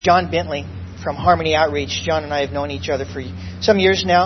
John Bentley from Harmony Outreach. John and I have known each other for some years now.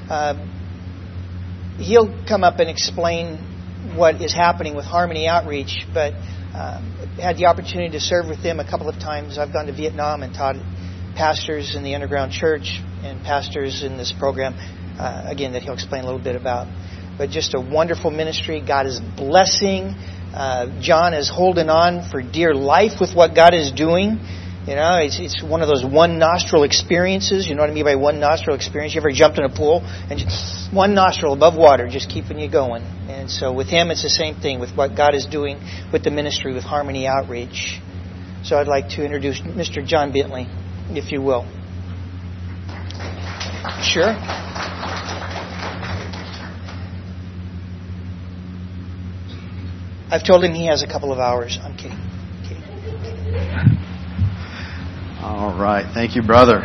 He'll come up and explain what is happening with Harmony Outreach, but had the opportunity to serve with them a couple of times. I've gone to Vietnam and taught pastors in the underground church and pastors in this program, again, that he'll explain a little bit about. But just a wonderful ministry. God is blessing. John is holding on for dear life with what God is doing. You know, it's one of those one nostril experiences. You know what I mean by one nostril experience? You ever jumped in a pool and just one nostril above water, just keeping you going? And so with him, it's the same thing with what God is doing with the ministry with Harmony Outreach. So I'd like to introduce Mr. John Bentley, if you will. Sure. I've told him he has a couple of hours. I'm kidding. All right. Thank you, brother.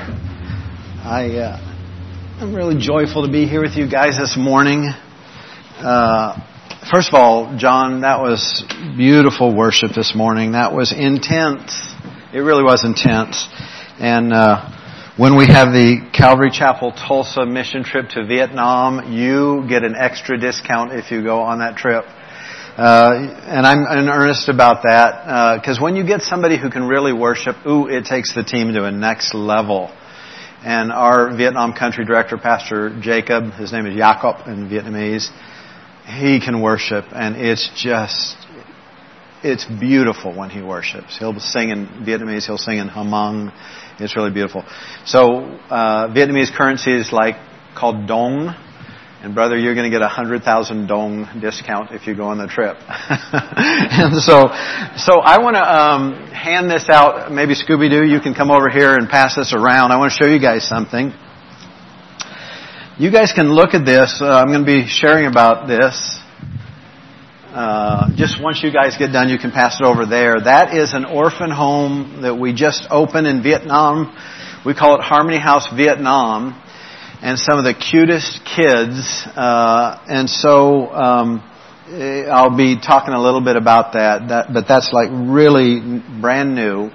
I'm really joyful to be here with you guys this morning. First of all, John, that was beautiful worship this morning. That was intense. It really was intense. And when we have the Calvary Chapel Tulsa mission trip to Vietnam, you get an extra discount if you go on that trip. And I'm in earnest about that, because when you get somebody who can really worship, it takes the team to a next level. And our Vietnam country director, Pastor Jacob, his name is Jacob in Vietnamese, he can worship, and it's beautiful when he worships. He'll sing in Vietnamese, he'll sing in Hmong. It's really beautiful. So, Vietnamese currency is called dong. And brother, you're going to get 100,000 dong discount if you go on the trip. And so I want to hand this out. Maybe Scooby-Doo, you can come over here and pass this around. I want to show you guys something. You guys can look at this. I'm going to be sharing about this. Just once you guys get done, you can pass it over there. That is an orphan home that we just opened in Vietnam. We call it Harmony House Vietnam. And some of the cutest kids, and so I'll be talking a little bit about that. But that's really brand new,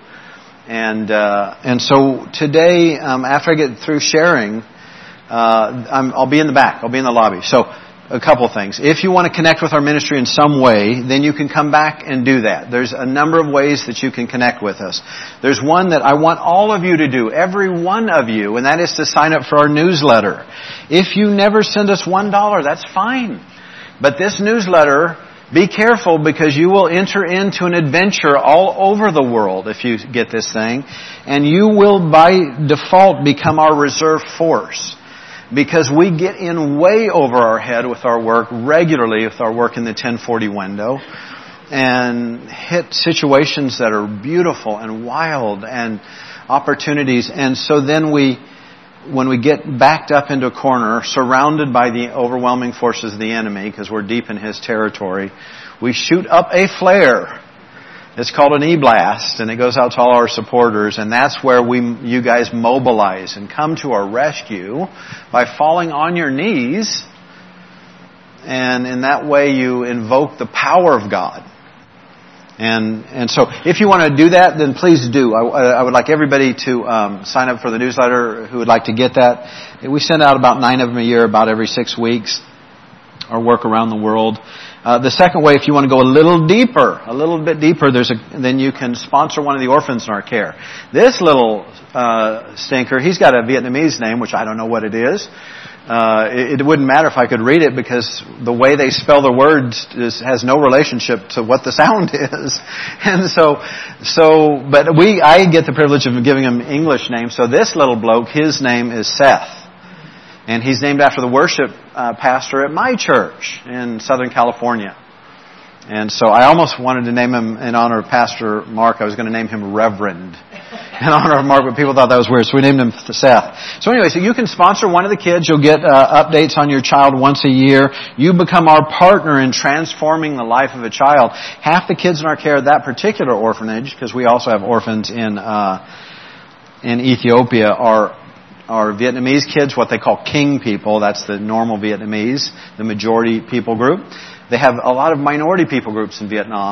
and so today, after I get through sharing, I'll be in the back. I'll be in the lobby. So a couple of things. If you want to connect with our ministry in some way, then you can come back and do that. There's a number of ways that you can connect with us. There's one that I want all of you to do, every one of you, and that is to sign up for our newsletter. If you never send us $1, that's fine. But this newsletter, be careful, because you will enter into an adventure all over the world if you get this thing, and you will by default become our reserve force. Because we get in way over our head with our work regularly, with our work in the 1040 window, and hit situations that are beautiful and wild and opportunities. And so then when we get backed up into a corner, surrounded by the overwhelming forces of the enemy, because we're deep in his territory, we shoot up a flare. It's called an e-blast, and it goes out to all our supporters, and that's where you guys mobilize and come to our rescue by falling on your knees, and in that way you invoke the power of God. And so if you want to do that, then please do. I would like everybody to sign up for the newsletter who would like to get that. We send out about 9 of them a year, about every 6 weeks, our work around the world. The second way, if you want to go a little bit deeper, then you can sponsor one of the orphans in our care. This little stinker, he's got a Vietnamese name, which I don't know what it is. It wouldn't matter if I could read it, because the way they spell the words has no relationship to what the sound is. And but I get the privilege of giving him English names. So this little bloke, his name is Seth. And he's named after the worship pastor at my church in Southern California. And so I almost wanted to name him in honor of Pastor Mark. I was going to name him Reverend in honor of Mark, but people thought that was weird, so we named him Seth. So anyway, so you can sponsor one of the kids. You'll get updates on your child once a year. You become our partner in transforming the life of a child. Half the kids in our care at that particular orphanage, because we also have orphans in Ethiopia, are Vietnamese kids, what they call king people. That's the normal Vietnamese, the majority people group. They have a lot of minority people groups in Vietnam,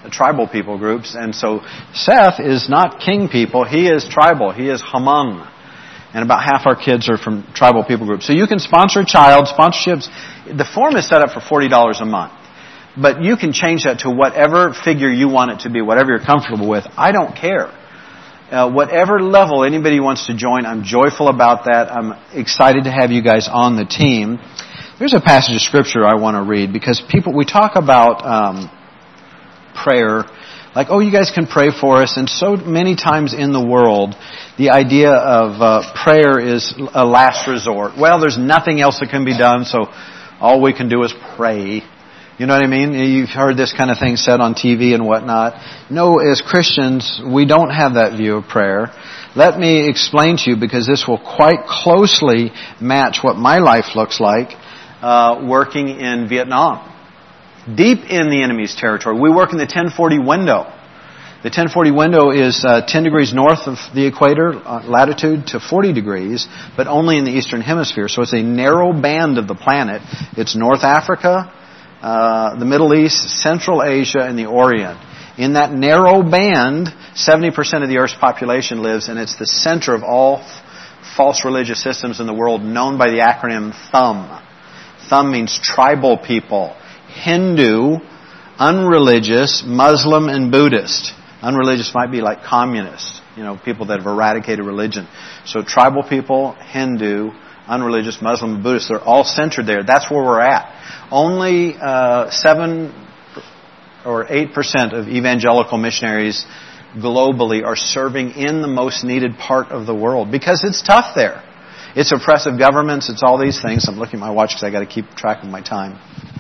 tribal people groups. And so Seth is not king people. He is tribal. He is Hmong. And about half our kids are from tribal people groups. So you can sponsor a child. Sponsorships, the form is set up for $40 a month. But you can change that to whatever figure you want it to be, whatever you're comfortable with. I don't care. Whatever level anybody wants to join, I'm joyful about that. I'm excited to have you guys on the team. There's a passage of Scripture I want to read because we talk about prayer, like, oh, you guys can pray for us. And so many times in the world, the idea of prayer is a last resort. Well, there's nothing else that can be done, so all we can do is pray. You know what I mean? You've heard this kind of thing said on TV and whatnot. No, as Christians, we don't have that view of prayer. Let me explain to you, because this will quite closely match what my life looks like working in Vietnam. Deep in the enemy's territory. We work in the 1040 window. The 1040 window is 10 degrees north of the equator, latitude, to 40 degrees, but only in the eastern hemisphere. So it's a narrow band of the planet. It's North Africa, the Middle East, Central Asia, and the Orient. In that narrow band, 70% of the Earth's population lives, and it's the center of all false religious systems in the world, known by the acronym THUM. THUM means tribal people. Hindu, unreligious, Muslim, and Buddhist. Unreligious might be like communists, people that have eradicated religion. So tribal people, Hindu, unreligious, Muslim, and Buddhist, they're all centered there. That's where we're at. Only 7 or 8% of evangelical missionaries globally are serving in the most needed part of the world because it's tough there. It's oppressive governments. It's all these things. I'm looking at my watch because I got to keep track of my time.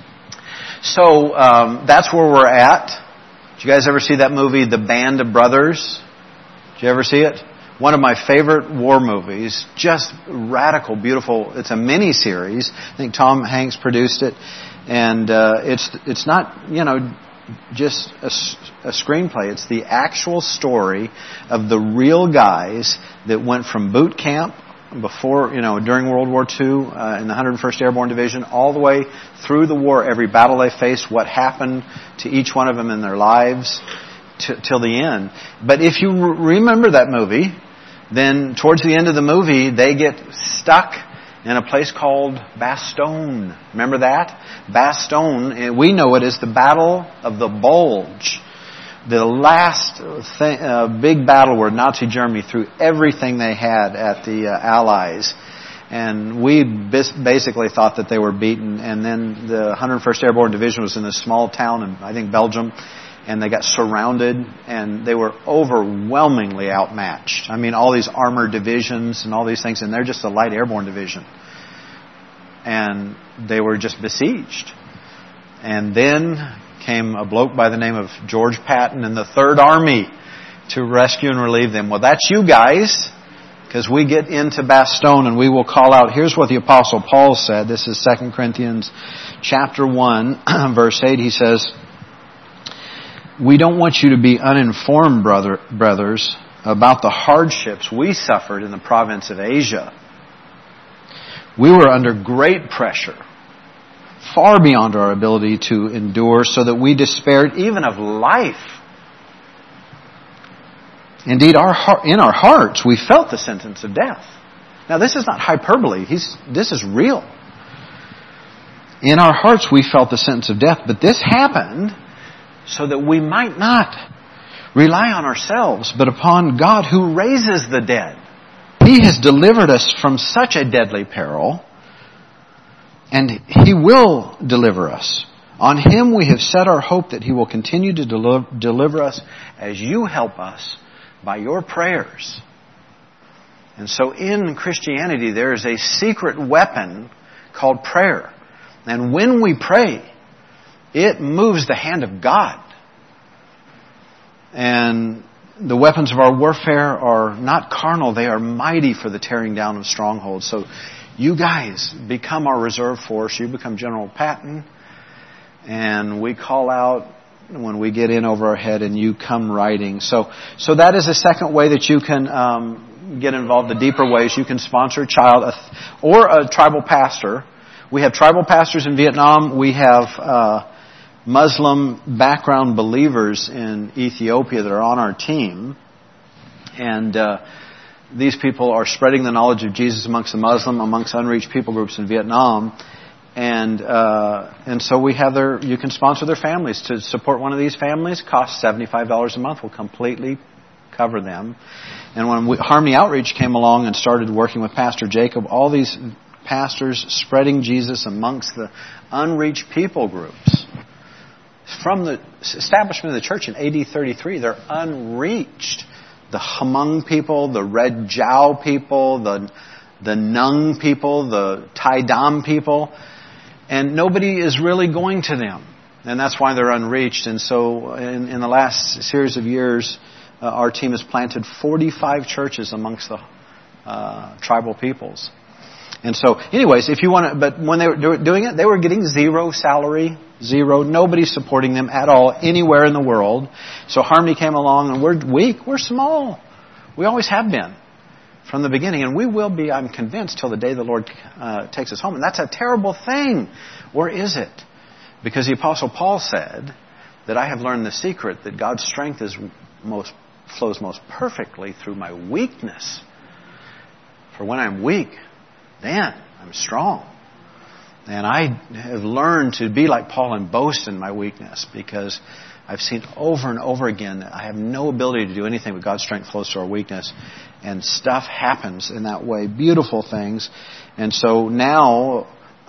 So that's where we're at. Did you guys ever see that movie, The Band of Brothers? Did you ever see it? One of my favorite war movies. Just radical, beautiful. It's a mini-series. I think Tom Hanks produced it. And it's not, just a screenplay. It's the actual story of the real guys that went from boot camp before, during World War II in the 101st Airborne Division, all the way through the war, every battle they faced, what happened to each one of them in their lives till the end. But if you remember that movie, then towards the end of the movie, they get stuck in a place called Bastogne. Remember that? Bastogne, we know it as the Battle of the Bulge. The last big battle where Nazi Germany threw everything they had at the Allies. And we basically thought that they were beaten. And then the 101st Airborne Division was in a small town in, I think, Belgium. And they got surrounded. And they were overwhelmingly outmatched. I mean, all these armored divisions and all these things. And they're just a light airborne division. And they were just besieged. And then came a bloke by the name of George Patton and the Third Army to rescue and relieve them. Well, that's you guys, because we get into Bastogne and we will call out. Here's what the Apostle Paul said. This is 2 Corinthians chapter 1, verse 8. He says, "We don't want you to be uninformed, brothers, about the hardships we suffered in the province of Asia. We were under great pressure, far beyond our ability to endure, so that we despaired even of life. Indeed, in our hearts, we felt the sentence of death." Now, this is not hyperbole. This is real. In our hearts, we felt the sentence of death. But this happened so that we might not rely on ourselves, but upon God who raises the dead. He has delivered us from such a deadly peril, and He will deliver us. On Him we have set our hope that He will continue to deliver us as you help us by your prayers. And so in Christianity there is a secret weapon called prayer. And when we pray, it moves the hand of God. And the weapons of our warfare are not carnal, they are mighty for the tearing down of strongholds. So you guys become our reserve force. You become General Patton. And we call out when we get in over our head and you come riding. So that is a second way that you can get involved. The deeper ways you can sponsor a child or a tribal pastor. We have tribal pastors in Vietnam. We have Muslim background believers in Ethiopia that are on our team. And these people are spreading the knowledge of Jesus amongst the Muslim, amongst unreached people groups in Vietnam. And so we have you can sponsor their families. To support one of these families costs $75 a month. We'll completely cover them. And when Harmony Outreach came along and started working with Pastor Jacob, all these pastors spreading Jesus amongst the unreached people groups. From the establishment of the church in AD 33, they're unreached. The Hmong people, the Red Jiao people, the Nung people, the Tai Dam people. And nobody is really going to them. And that's why they're unreached. And so in the last series of years, our team has planted 45 churches amongst the tribal peoples. And so, anyways, if you want to, but when they were doing it, they were getting zero salary, zero, nobody supporting them at all anywhere in the world. So Harmony came along, and we're weak, we're small. We always have been from the beginning, and we will be, I'm convinced, till the day the Lord takes us home. And that's a terrible thing. Or is it? Because the Apostle Paul said that I have learned the secret that God's strength flows most perfectly through my weakness. For when I'm weak, then I'm strong. And I have learned to be like Paul and boast in my weakness, because I've seen over and over again that I have no ability to do anything, but God's strength flows through our weakness. And stuff happens in that way. Beautiful things. And so now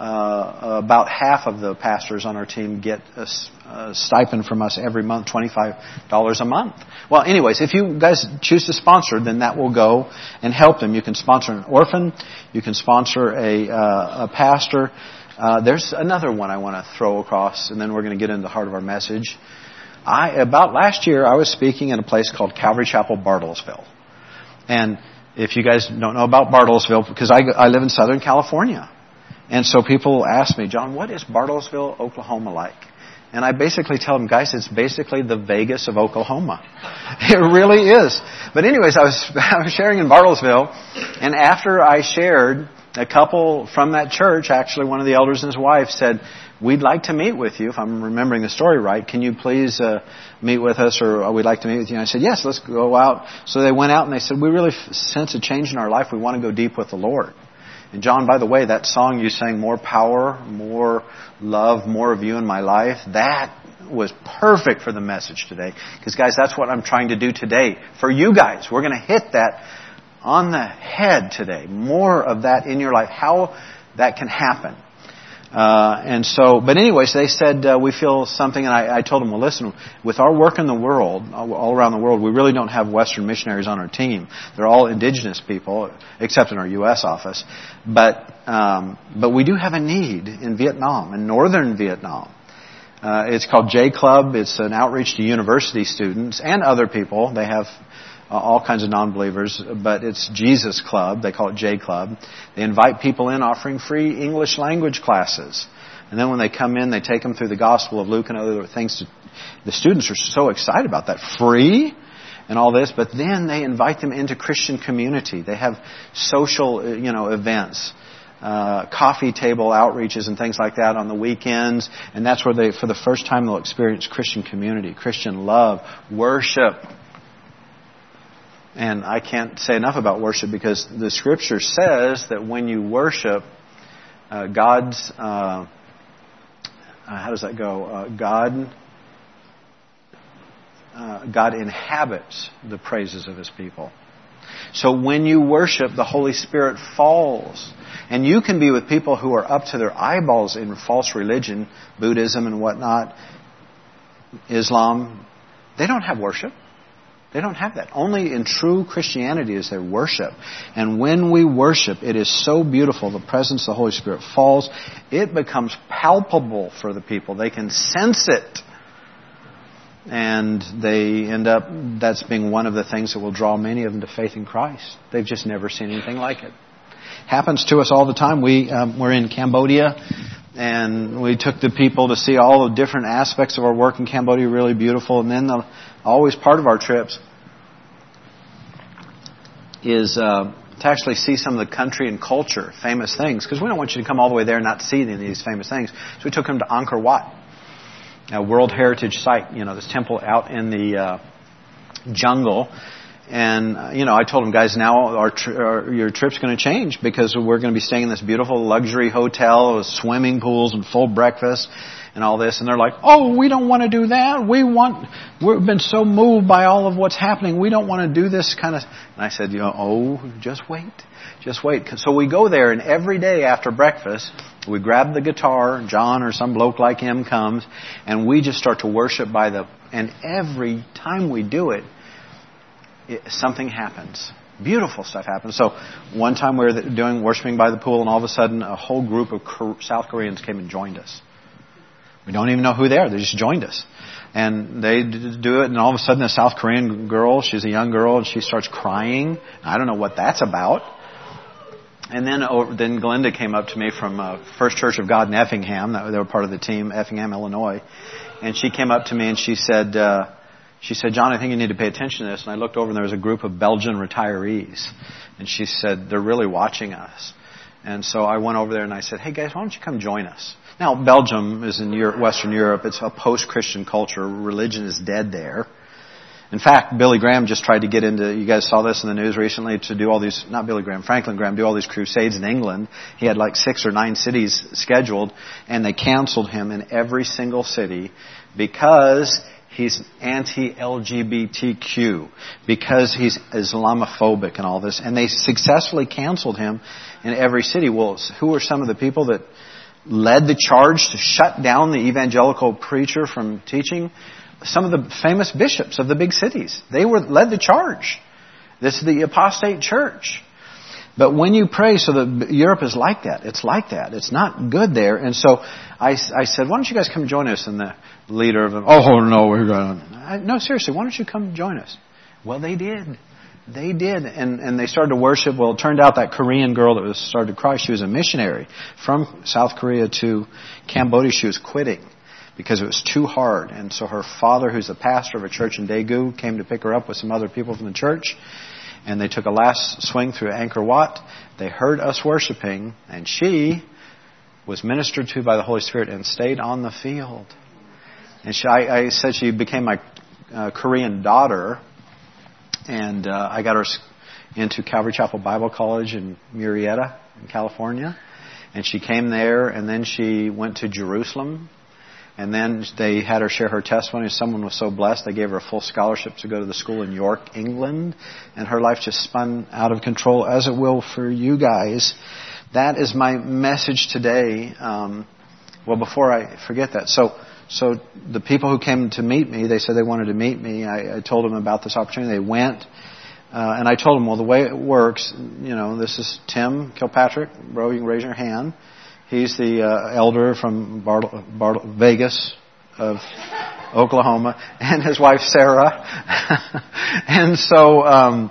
about half of the pastors on our team get a stipend from us every month, $25 a month. Well, anyways, if you guys choose to sponsor, then that will go and help them. You can sponsor an orphan. You can sponsor a pastor. There's another one I want to throw across, and then we're going to get into the heart of our message. About last year, I was speaking at a place called Calvary Chapel, Bartlesville. And if you guys don't know about Bartlesville, because I live in Southern California. And so people ask me, John, what is Bartlesville, Oklahoma like? And I basically tell them, guys, it's basically the Vegas of Oklahoma. It really is. But anyways, I was sharing in Bartlesville, and after I shared, a couple from that church, actually one of the elders and his wife said, we'd like to meet with you, if I'm remembering the story right. Can you please meet with us, or we'd like to meet with you? And I said, yes, let's go out. So they went out and they said, we really sense a change in our life. We want to go deep with the Lord. And John, by the way, that song you sang, More Power, More Love, More of You in My Life, that was perfect for the message today. Because guys, that's what I'm trying to do today. For you guys, we're going to hit that on the head today. More of that in your life. How that can happen. And so, but anyways, they said, we feel something, and I told them, well, listen, with our work in the world, all around the world, we really don't have Western missionaries on our team. They're all indigenous people, except in our U.S. office. But we do have a need in Vietnam, in northern Vietnam. It's called J Club. It's an outreach to university students and other people. They have all kinds of non-believers, but it's Jesus Club. They call it J Club. They invite people in offering free English language classes. And then when they come in, they take them through the Gospel of Luke and other things. The students are so excited about that. Free and all this. But then they invite them into Christian community. They have social, events. Coffee table outreaches and things like that on the weekends. And that's where for the first time, they'll experience Christian community, Christian love, worship. And I can't say enough about worship, because the Scripture says that when you worship, God's... how does that go? God inhabits the praises of His people. So when you worship, the Holy Spirit falls. And you can be with people who are up to their eyeballs in false religion, Buddhism and whatnot, Islam. They don't have worship. They don't have that. Only in true Christianity is there worship. And when we worship, it is so beautiful. The presence of the Holy Spirit falls. It becomes palpable for the people. They can sense it. And they end up, that's being one of the things that will draw many of them to faith in Christ. They've just never seen anything like it. Happens to us all the time. We're in Cambodia, and we took the people to see all the different aspects of our work in Cambodia. Really beautiful. And then always part of our trips is to actually see some of the country and culture, famous things, because we don't want you to come all the way there and not see any of these famous things. So we took them to Angkor Wat. World Heritage Site, this temple out in the jungle. And, I told them, guys, now your trip's going to change because we're going to be staying in this beautiful luxury hotel with swimming pools and full breakfast and all this. And they're like, oh, we don't want to do that. We've been so moved by all of what's happening. We don't want to do this kind of... And I said, just wait. Just wait. So we go there, and every day after breakfast, we grab the guitar, John or some bloke like him comes, and we just start to worship and every time we do it, something happens. Beautiful stuff happens. So one time we were doing worshiping by the pool, and all of a sudden a whole group of South Koreans came and joined us. We don't even know who they are. They just joined us. And they do it, and all of a sudden a South Korean girl, she's a young girl, and she starts crying. I don't know what that's about. And then Glenda came up to me from First Church of God in Effingham. They were part of the team, Effingham, Illinois. And she came up to me and she said, John, I think you need to pay attention to this. And I looked over and there was a group of Belgian retirees. And she said, they're really watching us. And so I went over there and I said, hey guys, why don't you come join us? Now, Belgium is in Western Europe. It's a post-Christian culture. Religion is dead there. In fact, Billy Graham just tried to get into, you guys saw this in the news recently, to do all these, not Billy Graham, Franklin Graham, do all these crusades in England. He had like 6 or 9 cities scheduled, and they canceled him in every single city because he's anti-LGBTQ, because he's Islamophobic and all this. And they successfully canceled him in every city. Well, who are some of the people that led the charge to shut down the evangelical preacher from teaching? Some of the famous bishops of the big cities. They led the charge. This is the apostate church. But when you pray, Europe is like that. It's like that. It's not good there. And so I said, why don't you guys come join us? And the leader of them, oh no, we're going. No, seriously, why don't you come join us? Well, they did. They did. And they started to worship. Well, it turned out that Korean girl that started to cry, she was a missionary from South Korea to Cambodia. She was quitting because it was too hard. And so her father, who's the pastor of a church in Daegu, came to pick her up with some other people from the church. And they took a last swing through Angkor Wat. They heard us worshiping, and she was ministered to by the Holy Spirit and stayed on the field. And I said she became my Korean daughter, and I got her into Calvary Chapel Bible College in Murrieta, in California. And she came there, and then she went to Jerusalem. And then they had her share her testimony. Someone was so blessed, they gave her a full scholarship to go to the school in York, England. And her life just spun out of control, as it will for you guys. That is my message today. Well, before I forget that. So the people who came to meet me, they said they wanted to meet me. I told them about this opportunity. They went. And I told them, well, the way it works, this is Tim Kilpatrick. Bro, you can raise your hand. He's the elder from Vegas of Oklahoma, and his wife Sarah. And so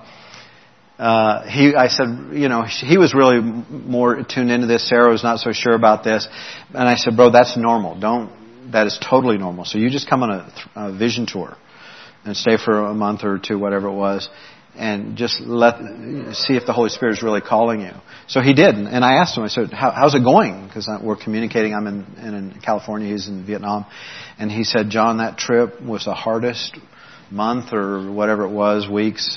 I said, he was really more tuned into this. Sarah was not so sure about this, and I said, bro, that's normal. That is totally normal. So you just come on a vision tour and stay for a month or 2, whatever it was. And just see if the Holy Spirit is really calling you. So he did. And I asked him, I said, how's it going? Because we're communicating. I'm in California. He's in Vietnam. And he said, John, that trip was the hardest month or whatever it was, weeks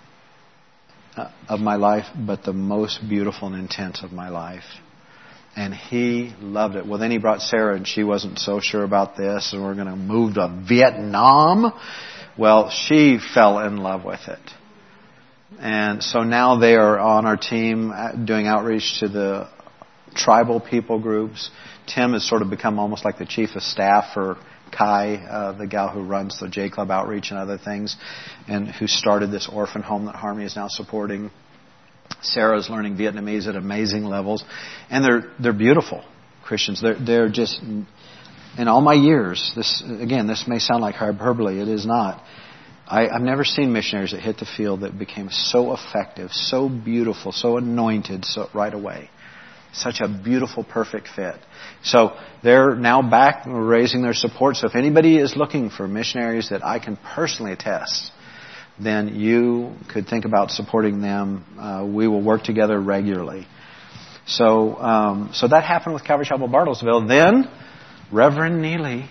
of my life, but the most beautiful and intense of my life. And he loved it. Well, then he brought Sarah, and she wasn't so sure about this. And we're going to move to Vietnam. Well, she fell in love with it. And so now they are on our team doing outreach to the tribal people groups. Tim has sort of become almost like the chief of staff for Kai, the gal who runs the J Club outreach and other things, and who started this orphan home that Harmony is now supporting. Sarah's learning Vietnamese at amazing levels. And they're beautiful Christians. They're just, in all my years, this may sound like hyperbole. It is not. I've never seen missionaries that hit the field that became so effective, so beautiful, so anointed right away. Such a beautiful, perfect fit. So they're now back raising their support. So if anybody is looking for missionaries that I can personally attest, then you could think about supporting them. We will work together regularly. So that happened with Calvary Chapel Bartlesville. Then Reverend Neely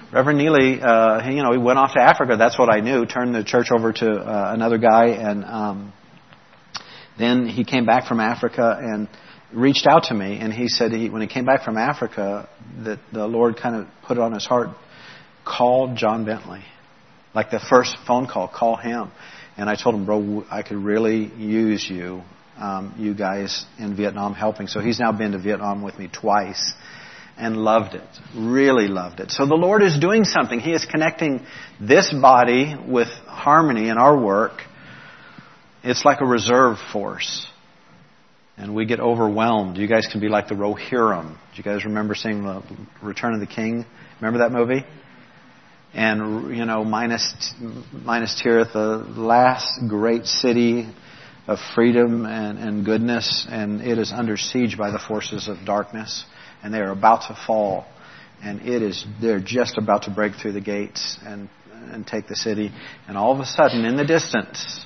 Reverend Neely, he went off to Africa. That's what I knew. Turned the church over to another guy, and then he came back from Africa and reached out to me. And he said when he came back from Africa, that the Lord kind of put it on his heart, call John Bentley, like the first phone call him. And I told him, bro, I could really use you guys in Vietnam helping. So he's now been to Vietnam with me twice. And loved it. Really loved it. So the Lord is doing something. He is connecting this body with Harmony in our work. It's like a reserve force. And we get overwhelmed. You guys can be like the Rohirrim. Do you guys remember seeing the Return of the King? Remember that movie? And, Minas Tirith, the last great city of freedom and goodness. And it is under siege by the forces of darkness. And they are about to fall, and they're just about to break through the gates and take the city. And all of a sudden, in the distance,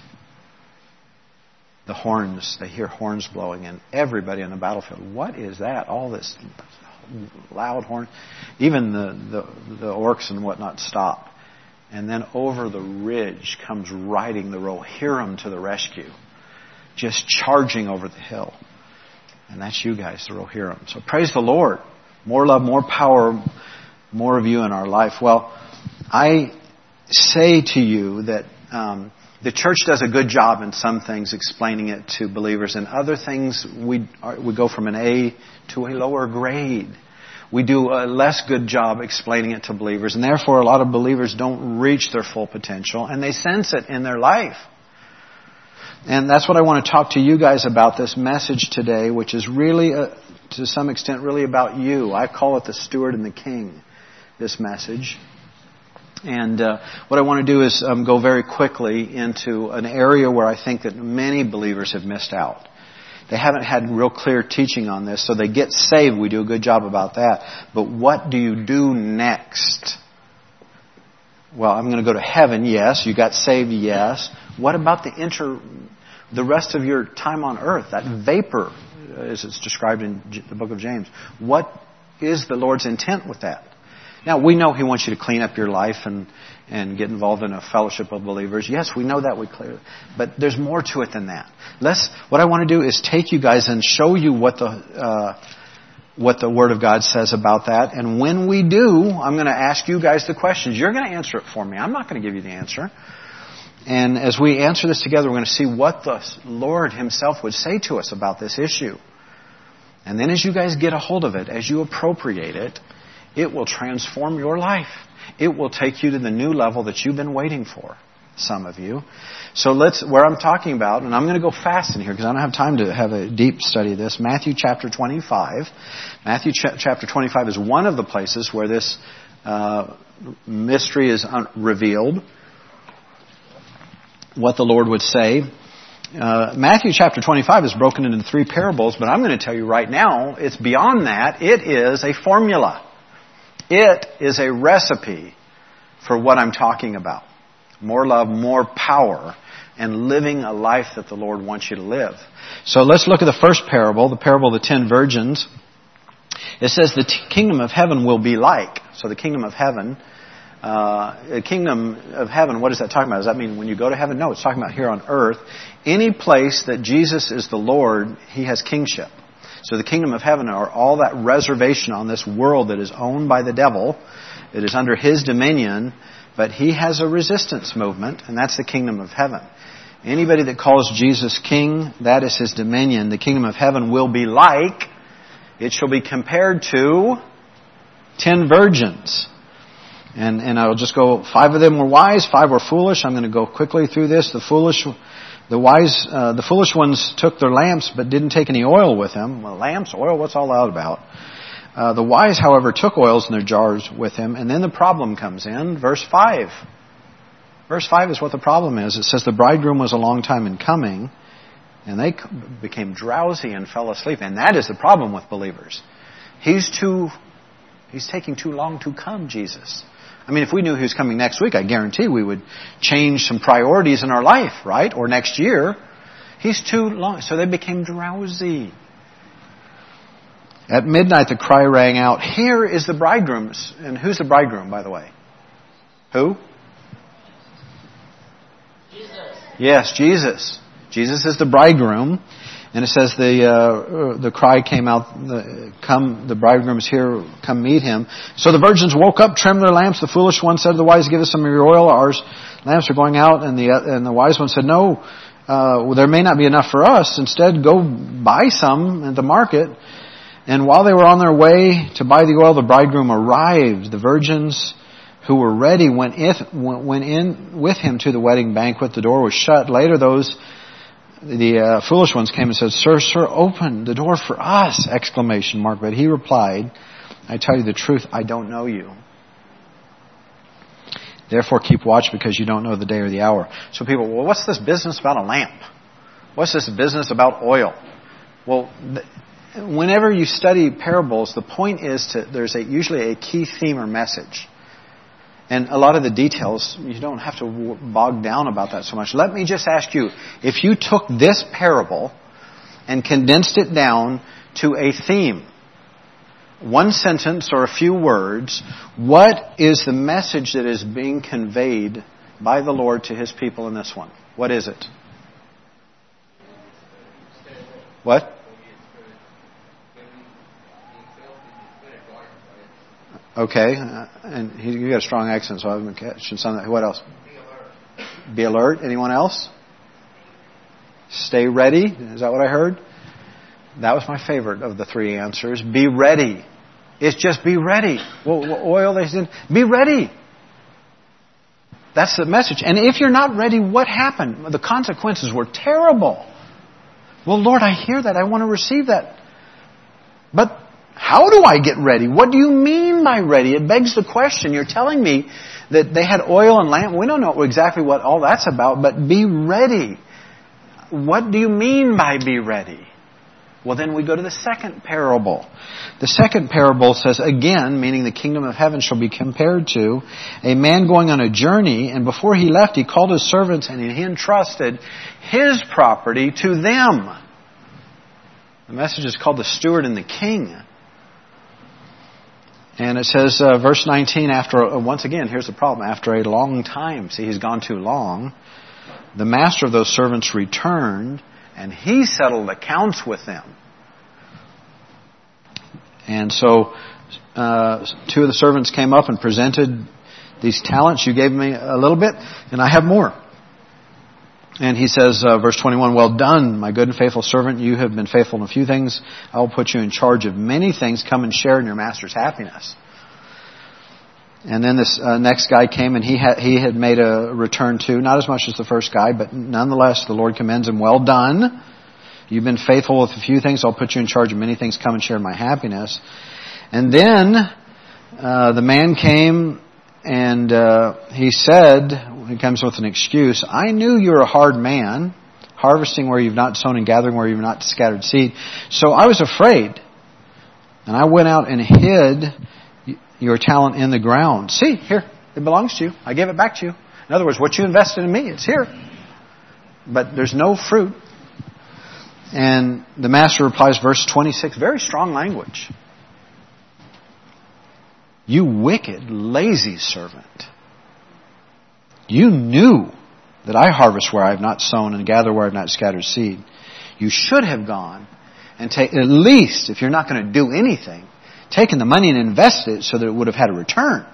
they hear horns blowing, and everybody on the battlefield, what is that? All this loud horn. Even the orcs and whatnot stop. And then over the ridge comes riding the Rohirrim to the rescue, just charging over the hill. And that's you guys, the Rohirrim. So praise the Lord. More love, more power, more of you in our life. Well, I say to you that the church does a good job in some things explaining it to believers. In other things, we go from an A to a lower grade. We do a less good job explaining it to believers. And therefore, a lot of believers don't reach their full potential. And they sense it in their life. And that's what I want to talk to you guys about this message today, which is really, to some extent, really about you. I call it the steward and the king, this message. And what I want to do is go very quickly into an area where I think that many believers have missed out. They haven't had real clear teaching on this, so they get saved. We do a good job about that. But what do you do next? Well, I'm going to go to heaven, yes. You got saved, yes. What about the rest of your time on earth? That vapor, as it's described in the book of James. What is the Lord's intent with that? Now, we know He wants you to clean up your life and get involved in a fellowship of believers. Yes, we know that. We clearly. But there's more to it than that. What I want to do is take you guys and show you what the Word of God says about that. And when we do, I'm going to ask you guys the questions. You're going to answer it for me. I'm not going to give you the answer. And as we answer this together, we're going to see what the Lord Himself would say to us about this issue. And then as you guys get a hold of it, as you appropriate it, it will transform your life. It will take you to the new level that you've been waiting for, some of you. So where I'm talking about, and I'm going to go fast in here because I don't have time to have a deep study of this, Matthew chapter 25. Matthew chapter 25 is one of the places where this mystery is revealed. What the Lord would say. Matthew chapter 25 is broken into 3 parables, but I'm going to tell you right now, it's beyond that. It is a formula. It is a recipe for what I'm talking about. More love, more power, and living a life that the Lord wants you to live. So let's look at the first parable, the parable of the 10 virgins. It says the kingdom of heaven will be like. So the kingdom of heaven, what is that talking about? Does that mean when you go to heaven? No, it's talking about here on earth. Any place that Jesus is the Lord, He has kingship. So the kingdom of heaven are all that reservation on this world that is owned by the devil. It is under His dominion, but He has a resistance movement, and that's the kingdom of heaven. Anybody that calls Jesus king, that is His dominion. The kingdom of heaven will be like, it shall be compared to 10 virgins. And I'll just go, 5 of them were wise, 5 were foolish. I'm going to go quickly through this. The foolish ones took their lamps but didn't take any oil with them. Well, lamps, oil, what's all that about? The wise, however, took oils in their jars with them. And then the problem comes in. Verse 5. Verse 5 is what the problem is. It says the bridegroom was a long time in coming, and they became drowsy and fell asleep. And that is the problem with believers. He's taking too long to come, Jesus. I mean, if we knew He was coming next week, I guarantee we would change some priorities in our life, right? Or next year. He's too long. So they became drowsy. At midnight the cry rang out, "Here is the bridegroom." And who's the bridegroom, by the way? Who? Jesus. Yes, Jesus. Jesus is the bridegroom. And it says the cry came out, the bridegroom is here, come meet him. So the virgins woke up, trimmed their lamps. The foolish one said to the wise, "Give us some of your oil. Our lamps are going out." And the wise one said, "No, there may not be enough for us. Instead, go buy some at the market." And while they were on their way to buy the oil, the bridegroom arrived. The virgins who were ready went in with him to the wedding banquet. The door was shut. Later the foolish ones came and said, "Sir, open the door for us!" Exclamation mark. But he replied, "I tell you the truth, I don't know you. Therefore keep watch, because you don't know the day or the hour." So people, well, what's this business about a lamp? What's this business about oil? Well, whenever you study parables, the point is there's usually a key theme or message. And a lot of the details, you don't have to bog down about that so much. Let me just ask you, if you took this parable and condensed it down to a theme, one sentence or a few words, what is the message that is being conveyed by the Lord to His people in this one? What is it? What? Okay, and you got a strong accent, so I've been catching some of that. What else? Be alert. Anyone else? Stay ready. Is that what I heard? That was my favorite of the three answers. Be ready. It's just be ready. Well, oil, they said, be ready. That's the message. And if you're not ready, what happened? The consequences were terrible. Well, Lord, I hear that. I want to receive that. But how do I get ready? What do you mean by ready? It begs the question. You're telling me that they had oil and lamp. We don't know exactly what all that's about, but be ready. What do you mean by be ready? Well, then we go to the second parable. The second parable says, again, meaning the kingdom of heaven shall be compared to a man going on a journey, and before he left, he called his servants and he entrusted his property to them. The message is called the steward and the king. And it says, verse 19, once again, here's the problem. After a long time, see, he's gone too long, the master of those servants returned, and he settled accounts with them. And so, two of the servants came up and presented these talents. You gave me a little bit, and I have more. And he says, verse 21, "Well done, my good and faithful servant. You have been faithful in a few things. I will put you in charge of many things. Come and share in your master's happiness." And then this next guy came, and he had made a return too. Not as much as the first guy, but nonetheless, the Lord commends him. "Well done. You've been faithful with a few things. I'll put you in charge of many things. Come and share in my happiness." And then the man came, and he said, he comes with an excuse, "I knew you were a hard man, harvesting where you've not sown and gathering where you've not scattered seed. So I was afraid, and I went out and hid your talent in the ground. See, here, it belongs to you. I gave it back to you." In other words, what you invested in me, it's here. But there's no fruit. And the master replies, verse 26, very strong language. "You wicked, lazy servant. You knew that I harvest where I have not sown and gather where I have not scattered seed. You should have gone and at least, if you're not going to do anything, taken the money and invested it so that it would have had a return.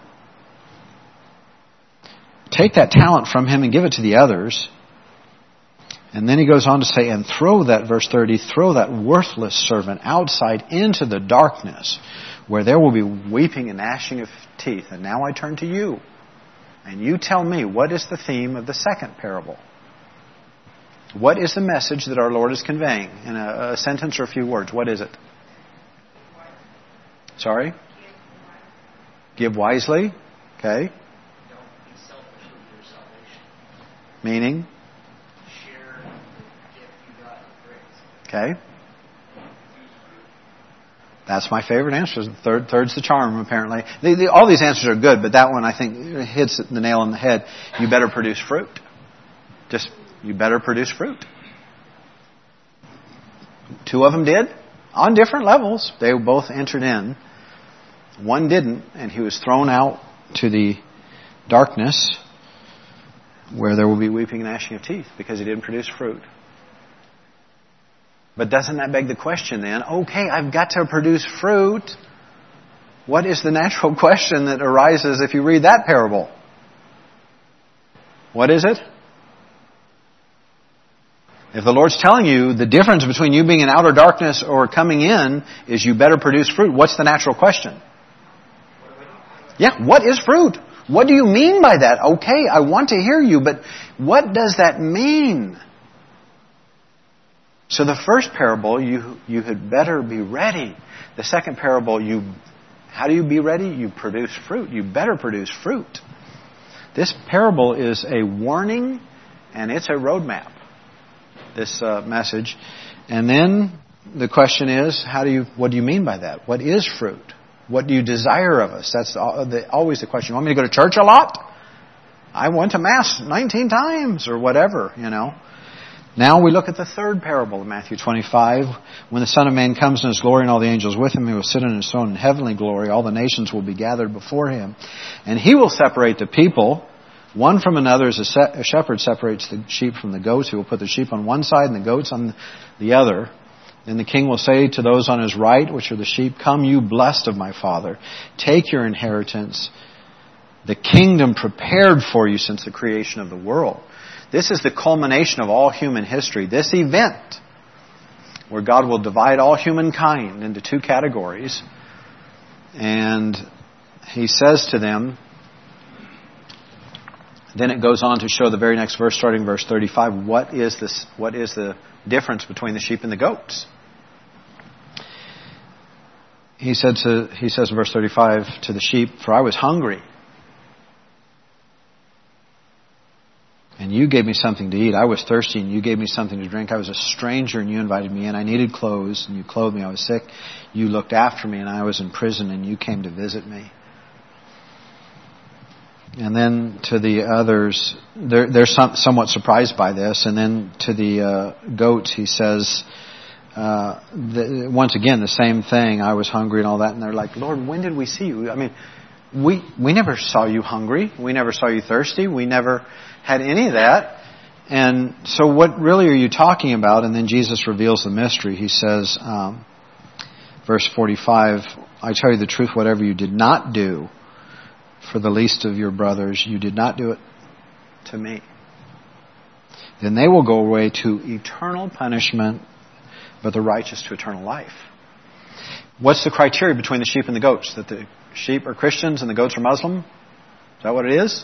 Take that talent from him and give it to the others." And then he goes on to say, "And throw that," verse 30, "throw that worthless servant outside into the darkness, where there will be weeping and gnashing of teeth. And now I turn to you. And you tell me, what is the theme of the second parable? What is the message that our Lord is conveying? In a sentence or a few words, what is it? Sorry? Give wisely. Okay. Don't be selfish with your salvation. Meaning? Share the gift you got with grace. Okay. That's my favorite answer. Third's the charm, apparently. All these answers are good, but that one, I think, hits the nail on the head. You better produce fruit. You better produce fruit. Two of them did. On different levels. They both entered in. One didn't, and he was thrown out to the darkness where there will be weeping and gnashing of teeth because he didn't produce fruit. But doesn't that beg the question then, okay, I've got to produce fruit. What is the natural question that arises if you read that parable? What is it? If the Lord's telling you the difference between you being in outer darkness or coming in is you better produce fruit, what's the natural question? Yeah, what is fruit? What do you mean by that? Okay, I want to hear you, but what does that mean? So the first parable, you had better be ready. The second parable, how do you be ready? You produce fruit. You better produce fruit. This parable is a warning and it's a roadmap, this message. And then the question is, what do you mean by that? What is fruit? What do you desire of us? That's always the question. You want me to go to church a lot? I went to Mass 19 times or whatever, Now we look at the third parable of Matthew 25. When the Son of Man comes in His glory and all the angels with Him, He will sit on His throne in heavenly glory. All the nations will be gathered before Him. And He will separate the people one from another as a shepherd separates the sheep from the goats. He will put the sheep on one side and the goats on the other. Then the King will say to those on His right, which are the sheep, "Come, you blessed of my Father. Take your inheritance, the kingdom prepared for you since the creation of the world." This is the culmination of all human history. This event, where God will divide all humankind into two categories. And He says to them, then it goes on to show the very next verse, starting verse 35, what is the difference between the sheep and the goats? He says in verse 35 to the sheep, "For I was hungry, and you gave me something to eat. I was thirsty, and you gave me something to drink. I was a stranger, and you invited me in. I needed clothes, and you clothed me. I was sick. You looked after me, and I was in prison, and you came to visit me." And then to the others, they're somewhat surprised by this. And then to the goats, He says, once again, the same thing. "I was hungry," and all that. And they're like, "Lord, when did we see you? I mean, we never saw you hungry. We never saw you thirsty. We never had any of that. And so what really are you talking about?" And then Jesus reveals the mystery. He says, verse 45, "I tell you the truth, whatever you did not do for the least of your brothers, you did not do it to me. Then they will go away to eternal punishment, but the righteous to eternal life." What's the criteria between the sheep and the goats? That the sheep are Christians and the goats are Muslim? Is that what it is?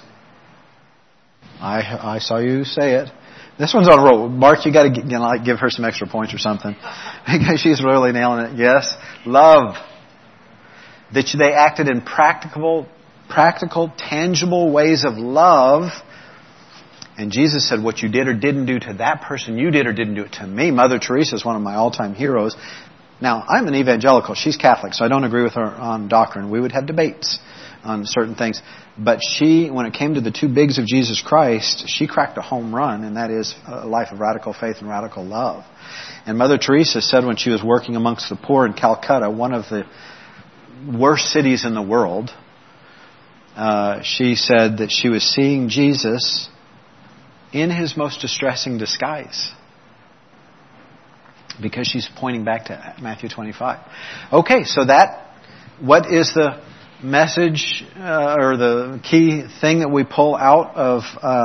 I saw you say it. This one's on a roll. Mark, you got to give her some extra points or something, because she's really nailing it. Yes, love. That they acted in practical, tangible ways of love. And Jesus said, what you did or didn't do to that person, you did or didn't do it to me. Mother Teresa is one of my all-time heroes. Now, I'm an evangelical. She's Catholic, so I don't agree with her on doctrine. We would have debates on certain things. But she, when it came to the two bigs of Jesus Christ, she cracked a home run, and that is a life of radical faith and radical love. And Mother Teresa said when she was working amongst the poor in Calcutta, one of the worst cities in the world, she said that she was seeing Jesus in His most distressing disguise, because she's pointing back to Matthew 25. Okay, so what is the message or the key thing that we pull out of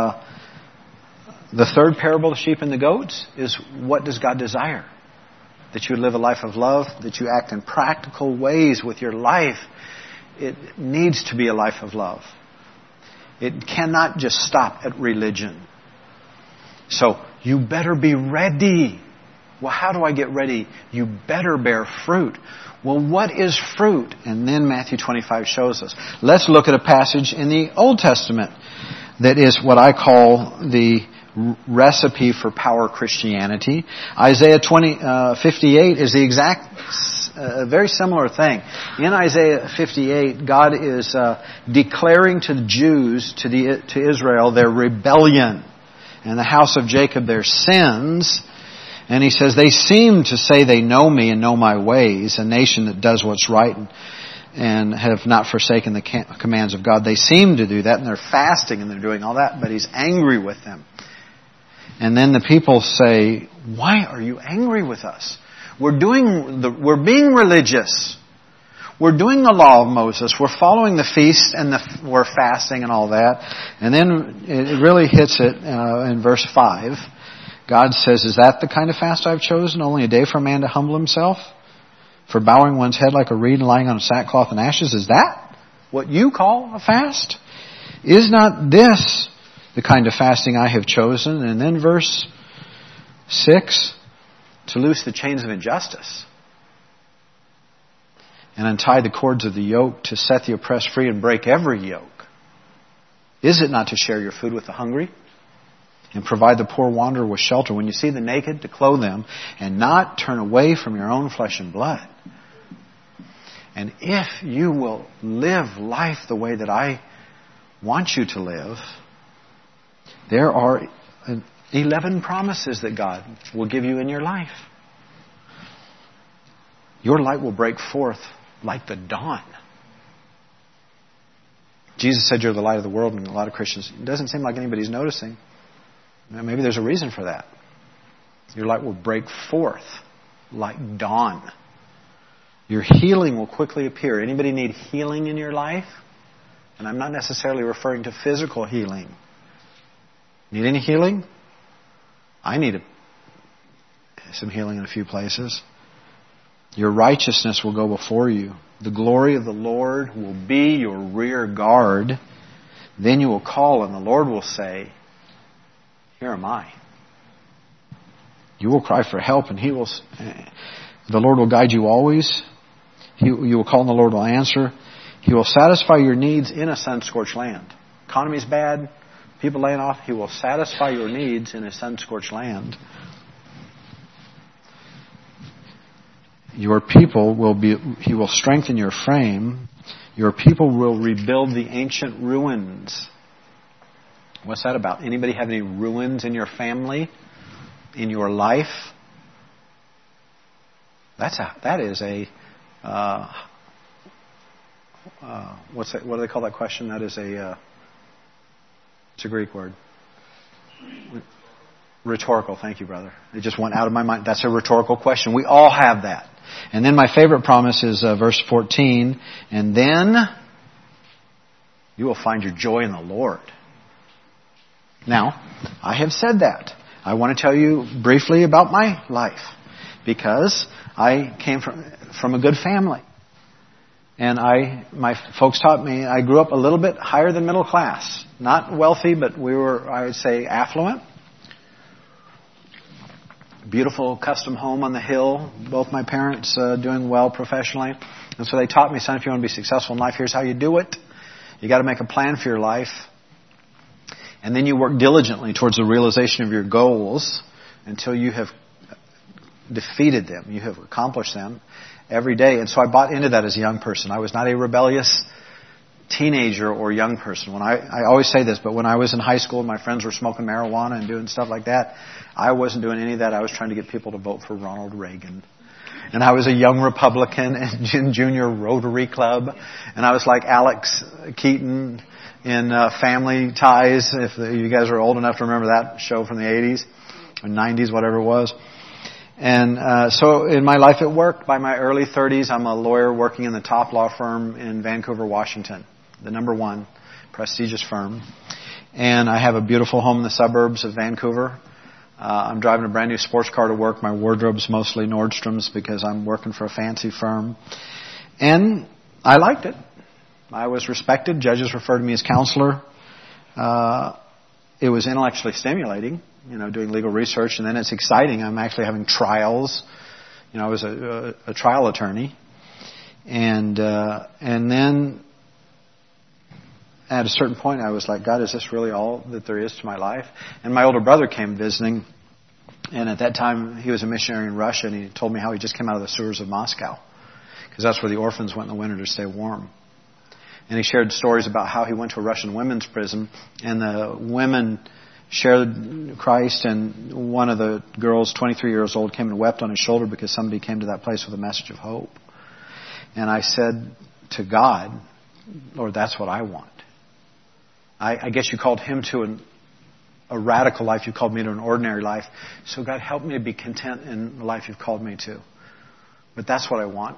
the third parable, the sheep and the goats, is what does God desire? That you live a life of love, that you act in practical ways with your life. It needs to be a life of love. It cannot just stop at religion. So you better be ready. Well, how do I get ready? You better bear fruit. Well, what is fruit? And then Matthew 25 shows us. Let's look at a passage in the Old Testament that is what I call the recipe for power Christianity. Isaiah 58 is the exact, very similar thing. In Isaiah 58, God is declaring to the Jews, to Israel, their rebellion, and the house of Jacob their sins. And he says, they seem to say they know me and know my ways, a nation that does what's right and have not forsaken the commands of God. They seem to do that, and they're fasting and they're doing all that, but he's angry with them. And then the people say, why are you angry with us? We're being religious. We're doing the law of Moses. We're following the feast and we're fasting and all that. And then it really hits it in verse 5. God says, is that the kind of fast I've chosen? Only a day for a man to humble himself? For bowing one's head like a reed and lying on sackcloth and ashes? Is that what you call a fast? Is not this the kind of fasting I have chosen? And then verse 6, to loose the chains of injustice and untie the cords of the yoke, to set the oppressed free and break every yoke. Is it not to share your food with the hungry and provide the poor wanderer with shelter? When you see the naked, to clothe them and not turn away from your own flesh and blood. And if you will live life the way that I want you to live, there are 11 promises that God will give you in your life. Your light will break forth like the dawn. Jesus said you're the light of the world, and a lot of Christians, it doesn't seem like anybody's noticing. Maybe there's a reason for that. Your light will break forth like dawn. Your healing will quickly appear. Anybody need healing in your life? And I'm not necessarily referring to physical healing. Need any healing? I need some healing in a few places. Your righteousness will go before you. The glory of the Lord will be your rear guard. Then you will call and the Lord will say, here am I. You will cry for help and the Lord will guide you always. You will call and the Lord will answer. He will satisfy your needs in a sun-scorched land. Economy's bad. People laying off. He will satisfy your needs in a sun-scorched land. Your people He will strengthen your frame. Your people will rebuild the ancient ruins. What's that about? Anybody have any ruins in your family? In your life? That is a what do they call that question? That is it's a Greek word. Rhetorical. Thank you, brother. It just went out of my mind. That's a rhetorical question. We all have that. And then my favorite promise is verse 14. And then you will find your joy in the Lord. Now, I have said that. I want to tell you briefly about my life. Because I came from a good family. And my folks taught me, I grew up a little bit higher than middle class. Not wealthy, but we were, I would say, affluent. Beautiful custom home on the hill. Both my parents doing well professionally. And so they taught me, son, if you want to be successful in life, here's how you do it. You got to make a plan for your life. And then you work diligently towards the realization of your goals until you have defeated them. You have accomplished them every day. And so I bought into that as a young person. I was not a rebellious teenager or young person. I always say this, but when I was in high school and my friends were smoking marijuana and doing stuff like that, I wasn't doing any of that. I was trying to get people to vote for Ronald Reagan. And I was a young Republican in Junior Rotary Club. And I was like Alex Keaton in Family Ties, if you guys are old enough to remember that show from the 80s or 90s, whatever it was. And so in my life it worked. By my early 30s, I'm a lawyer working in the top law firm in Vancouver, Washington, the number one prestigious firm. And I have a beautiful home in the suburbs of Vancouver. I'm driving a brand new sports car to work. My wardrobe's mostly Nordstrom's because I'm working for a fancy firm. And I liked it. I was respected. Judges referred to me as counselor. It was intellectually stimulating, doing legal research, and then it's exciting. I'm actually having trials. I was a trial attorney. And then at a certain point I was like, God, is this really all that there is to my life? And my older brother came visiting, and at that time he was a missionary in Russia, and he told me how he just came out of the sewers of Moscow, because that's where the orphans went in the winter to stay warm. And he shared stories about how he went to a Russian women's prison, and the women shared Christ, and one of the girls, 23 years old, came and wept on his shoulder because somebody came to that place with a message of hope. And I said to God, Lord, that's what I want. I guess you called him to a radical life. You called me to an ordinary life. So God, help me to be content in the life you've called me to. But that's what I want.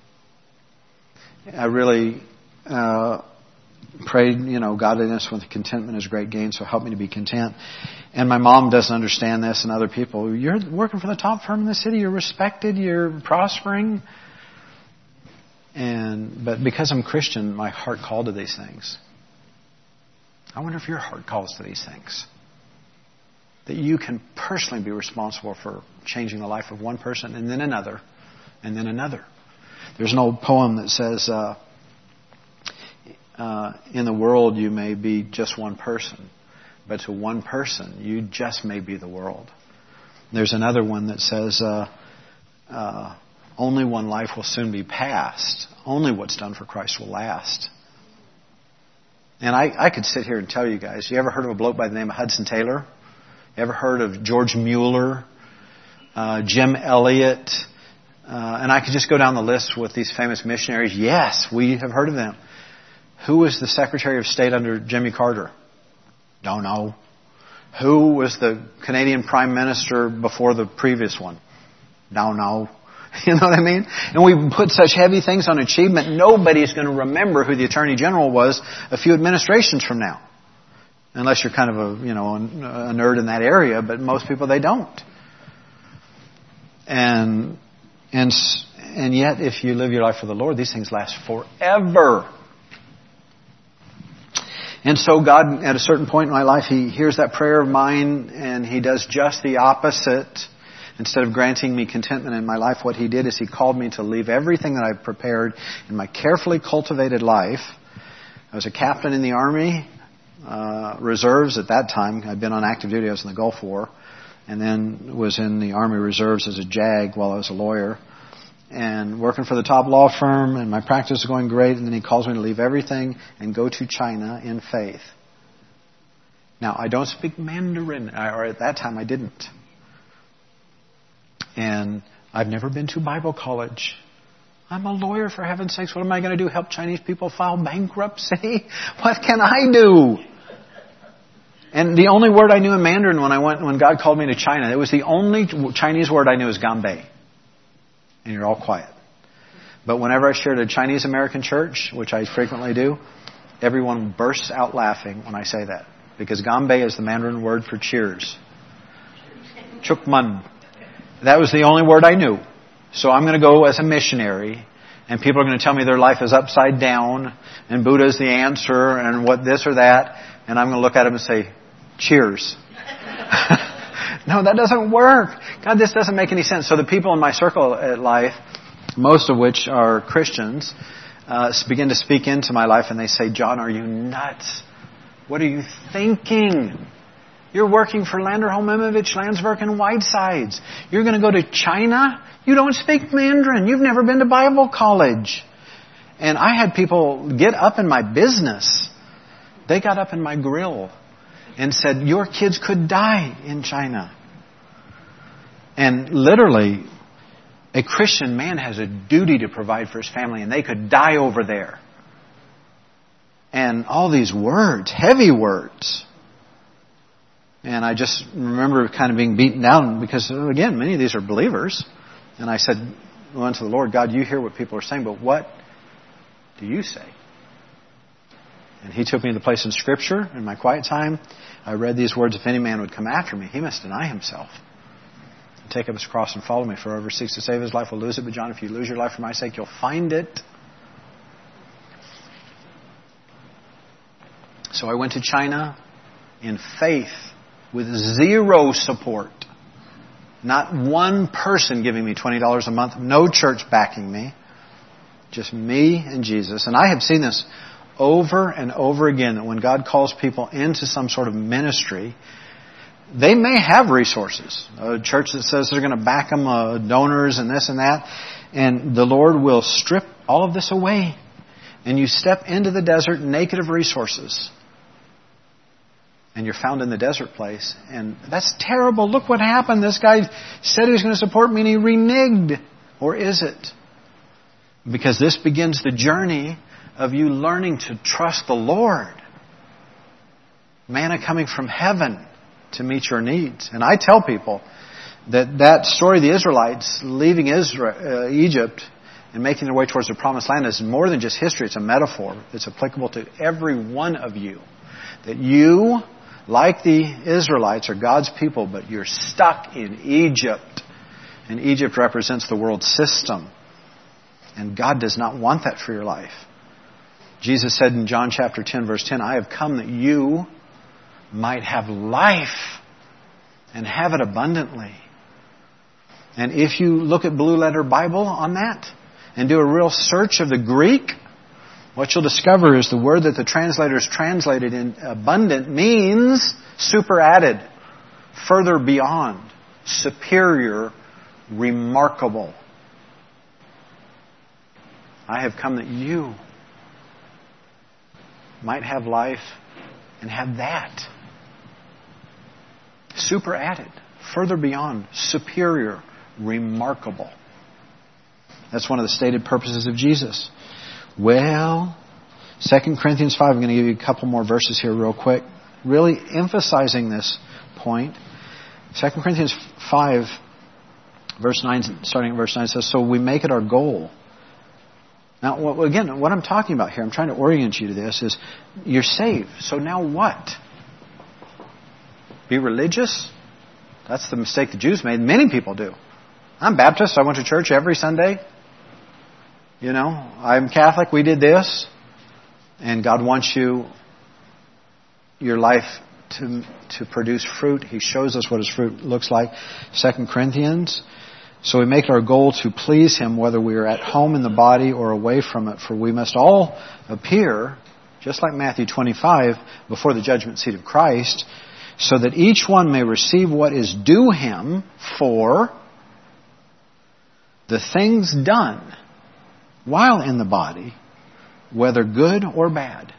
I really prayed, godliness with contentment is great gain, so help me to be content. And my mom doesn't understand this, and other people. You're working for the top firm in the city. You're respected. You're prospering. But because I'm Christian, my heart called to these things. I wonder if your heart calls to these things. That you can personally be responsible for changing the life of one person, and then another, and then another. There's an old poem that says, in the world you may be just one person, but to one person you just may be the world. There's another one that says, only one life will soon be passed. Only what's done for Christ will last. And I could sit here and tell you guys, you ever heard of a bloke by the name of Hudson Taylor? You ever heard of George Mueller, Jim Elliot? And I could just go down the list with these famous missionaries. Yes, we have heard of them. Who was the Secretary of State under Jimmy Carter? Don't know. Who was the Canadian Prime Minister before the previous one? Don't know. You know what I mean? And we put such heavy things on achievement, nobody's going to remember who the Attorney General was a few administrations from now. Unless you're kind of a nerd in that area, but most people, they don't. And yet, if you live your life for the Lord, these things last forever. And so God, at a certain point in my life, He hears that prayer of mine, and He does just the opposite. Instead of granting me contentment in my life, what He did is He called me to leave everything that I've prepared in my carefully cultivated life. I was a captain in the Army, Reserves at that time. I'd been on active duty. I was in the Gulf War. And then was in the Army Reserves as a JAG while I was a lawyer. And working for the top law firm, and my practice was going great. And then He calls me to leave everything and go to China in faith. Now, I don't speak Mandarin, or at that time I didn't. And I've never been to Bible college. I'm a lawyer, for heaven's sakes. What am I going to do? Help Chinese people file bankruptcy? What can I do? And the only word I knew in Mandarin when God called me to China, it was the only Chinese word I knew was Ganbei. And you're all quiet. But whenever I shared a Chinese American church, which I frequently do, everyone bursts out laughing when I say that. Because Ganbei is the Mandarin word for cheers. Chukman. That was the only word I knew. So I'm going to go as a missionary, and people are going to tell me their life is upside down, and Buddha's the answer, and what this or that, and I'm going to look at them and say, cheers. No, that doesn't work. God, this doesn't make any sense. So the people in my circle at life, most of which are Christians, begin to speak into my life, and they say, John, are you nuts? What are you thinking? You're working for Landerholm, Emovich, Landsberg, and Whitesides. You're going to go to China? You don't speak Mandarin. You've never been to Bible college. And I had people get up in my business. They got up in my grill and said, your kids could die in China. And literally, a Christian man has a duty to provide for his family, and they could die over there. And all these words, heavy words. And I just remember kind of being beaten down because, again, many of these are believers. And I said, went to the Lord, God, you hear what people are saying, but what do you say? And He took me to the place in Scripture in my quiet time. I read these words, if any man would come after me, he must deny himself. And take up his cross and follow me. For whoever seeks to save his life will lose it. But John, if you lose your life for my sake, you'll find it. So I went to China in faith with zero support. Not one person giving me $20 a month. No church backing me. Just me and Jesus. And I have seen this over and over again, that when God calls people into some sort of ministry, they may have resources. A church that says they're going to back them, donors and this and that. And the Lord will strip all of this away. And you step into the desert naked of resources. And you're found in the desert place. And that's terrible. Look what happened. This guy said he was going to support me and he reneged. Or is it? Because this begins the journey of you learning to trust the Lord. Manna coming from heaven to meet your needs. And I tell people that story of the Israelites leaving Egypt and making their way towards the promised land is more than just history. It's a metaphor. It's applicable to every one of you. That you, like the Israelites, are God's people, but you're stuck in Egypt. And Egypt represents the world system. And God does not want that for your life. Jesus said in John chapter 10, verse 10, I have come that you might have life and have it abundantly. And if you look at Blue Letter Bible on that and do a real search of the Greek, what you'll discover is the word that the translators translated in abundant means superadded, further beyond, superior, remarkable. I have come that you might have life and have that. Superadded, further beyond, superior, remarkable. That's one of the stated purposes of Jesus. Well, 2 Corinthians 5, I'm going to give you a couple more verses here real quick, really emphasizing this point. 2 Corinthians 5, verse 9, starting at verse 9, says, so we make it our goal. Now, again, what I'm talking about here, I'm trying to orient you to this, is you're saved. So now what? Be religious? That's the mistake the Jews made. Many people do. I'm Baptist. I went to church every Sunday. I'm Catholic. We did this. And God wants your life to produce fruit. He shows us what His fruit looks like. 2 Corinthians. So we make it our goal to please Him, whether we are at home in the body or away from it. For we must all appear, just like Matthew 25, before the judgment seat of Christ, so that each one may receive what is due him for the things done while in the body, whether good or bad.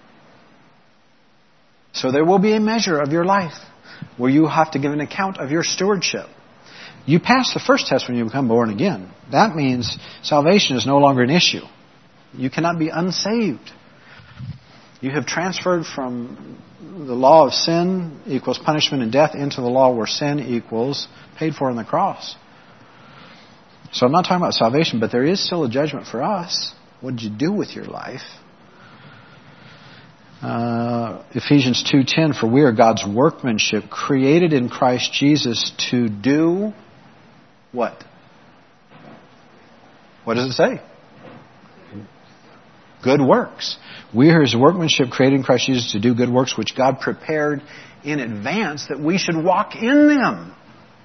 So there will be a measure of your life where you have to give an account of your stewardship. You pass the first test when you become born again. That means salvation is no longer an issue. You cannot be unsaved. You have transferred from the law of sin equals punishment and death into the law where sin equals paid for on the cross. So I'm not talking about salvation, but there is still a judgment for us. What did you do with your life? Ephesians 2:10, for we are God's workmanship, created in Christ Jesus to do what? What does it say? Good works. We are His workmanship, created in Christ Jesus to do good works, which God prepared in advance that we should walk in them.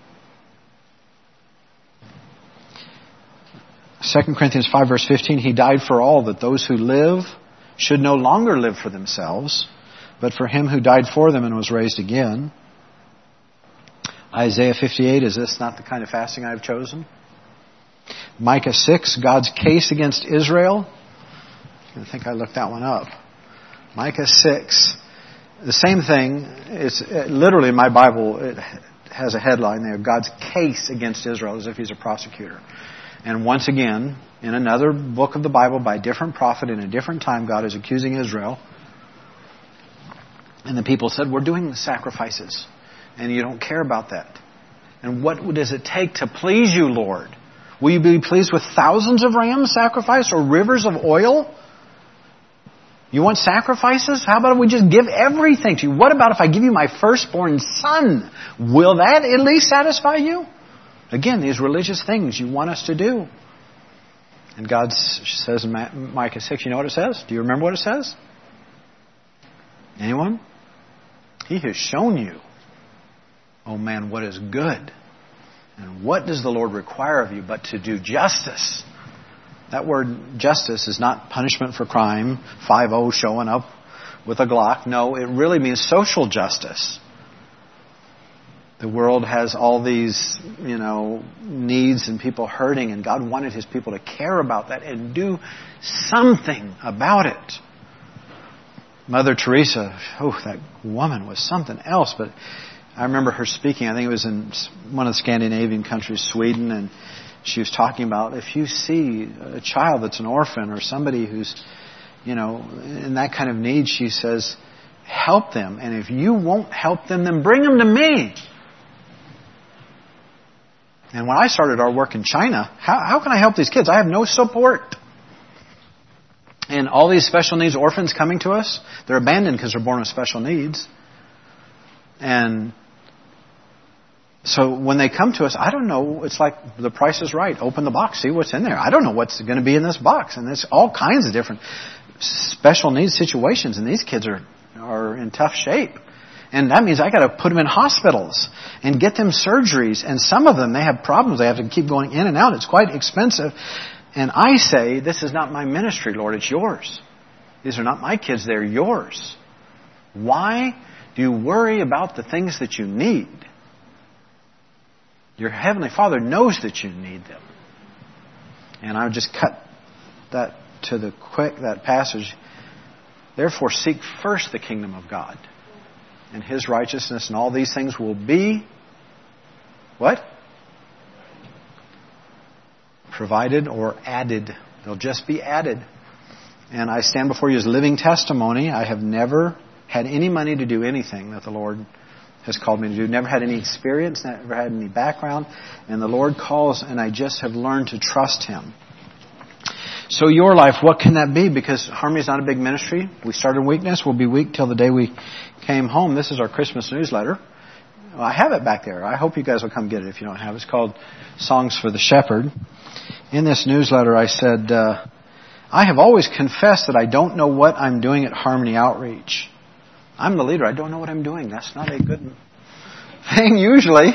2 Corinthians 5 verse 15, He died for all, that those who live should no longer live for themselves, but for Him who died for them and was raised again. Isaiah 58, is this not the kind of fasting I have chosen? Micah 6, God's case against Israel. I think I looked that one up. Micah 6, the same thing. It's literally in my Bible, it has a headline there, God's case against Israel, as if He's a prosecutor. And once again, in another book of the Bible by a different prophet in a different time, God is accusing Israel. And the people said, we're doing the sacrifices. And you don't care about that. And what does it take to please you, Lord? Will you be pleased with thousands of rams sacrificed or rivers of oil? You want sacrifices? How about if we just give everything to you? What about if I give you my firstborn son? Will that at least satisfy you? Again, these religious things you want us to do. And God says in Micah 6, you know what it says? Do you remember what it says? Anyone? He has shown you, oh man, what is good. And what does the Lord require of you but to do justice? That word justice is not punishment for crime, 5-0 showing up with a Glock. No, it really means social justice. The world has all these, needs and people hurting, and God wanted His people to care about that and do something about it. Mother Teresa, that woman was something else. But I remember her speaking, I think it was in one of the Scandinavian countries, Sweden, and she was talking about if you see a child that's an orphan or somebody who's, in that kind of need, she says, help them. And if you won't help them, then bring them to me. And when I started our work in China, how can I help these kids? I have no support. And all these special needs orphans coming to us, they're abandoned because they're born with special needs. And so when they come to us, I don't know, it's like The Price is Right. Open the box, see what's in there. I don't know what's going to be in this box. And there's all kinds of different special needs situations. And these kids are in tough shape. And that means I got to put them in hospitals and get them surgeries. And some of them, they have problems. They have to keep going in and out. It's quite expensive. And I say, this is not my ministry, Lord, it's yours. These are not my kids, they're yours. Why do you worry about the things that you need? Your Heavenly Father knows that you need them. And I would just cut that to the quick, that passage. Therefore, seek first the kingdom of God and His righteousness, and all these things will be, what? Provided or added. They'll just be added. And I stand before you as living testimony. I have never had any money to do anything that the Lord has called me to do. Never had any experience, never had any background. And the Lord calls, and I just have learned to trust Him. So your life, what can that be? Because Harmony is not a big ministry. We started weakness. We'll be weak till the day we came home. This is our Christmas newsletter. Well, I have it back there. I hope you guys will come get it if you don't have it. It's called Songs for the Shepherd. In this newsletter, I said, I have always confessed that I don't know what I'm doing at Harmony Outreach. I'm the leader. I don't know what I'm doing. That's not a good thing usually.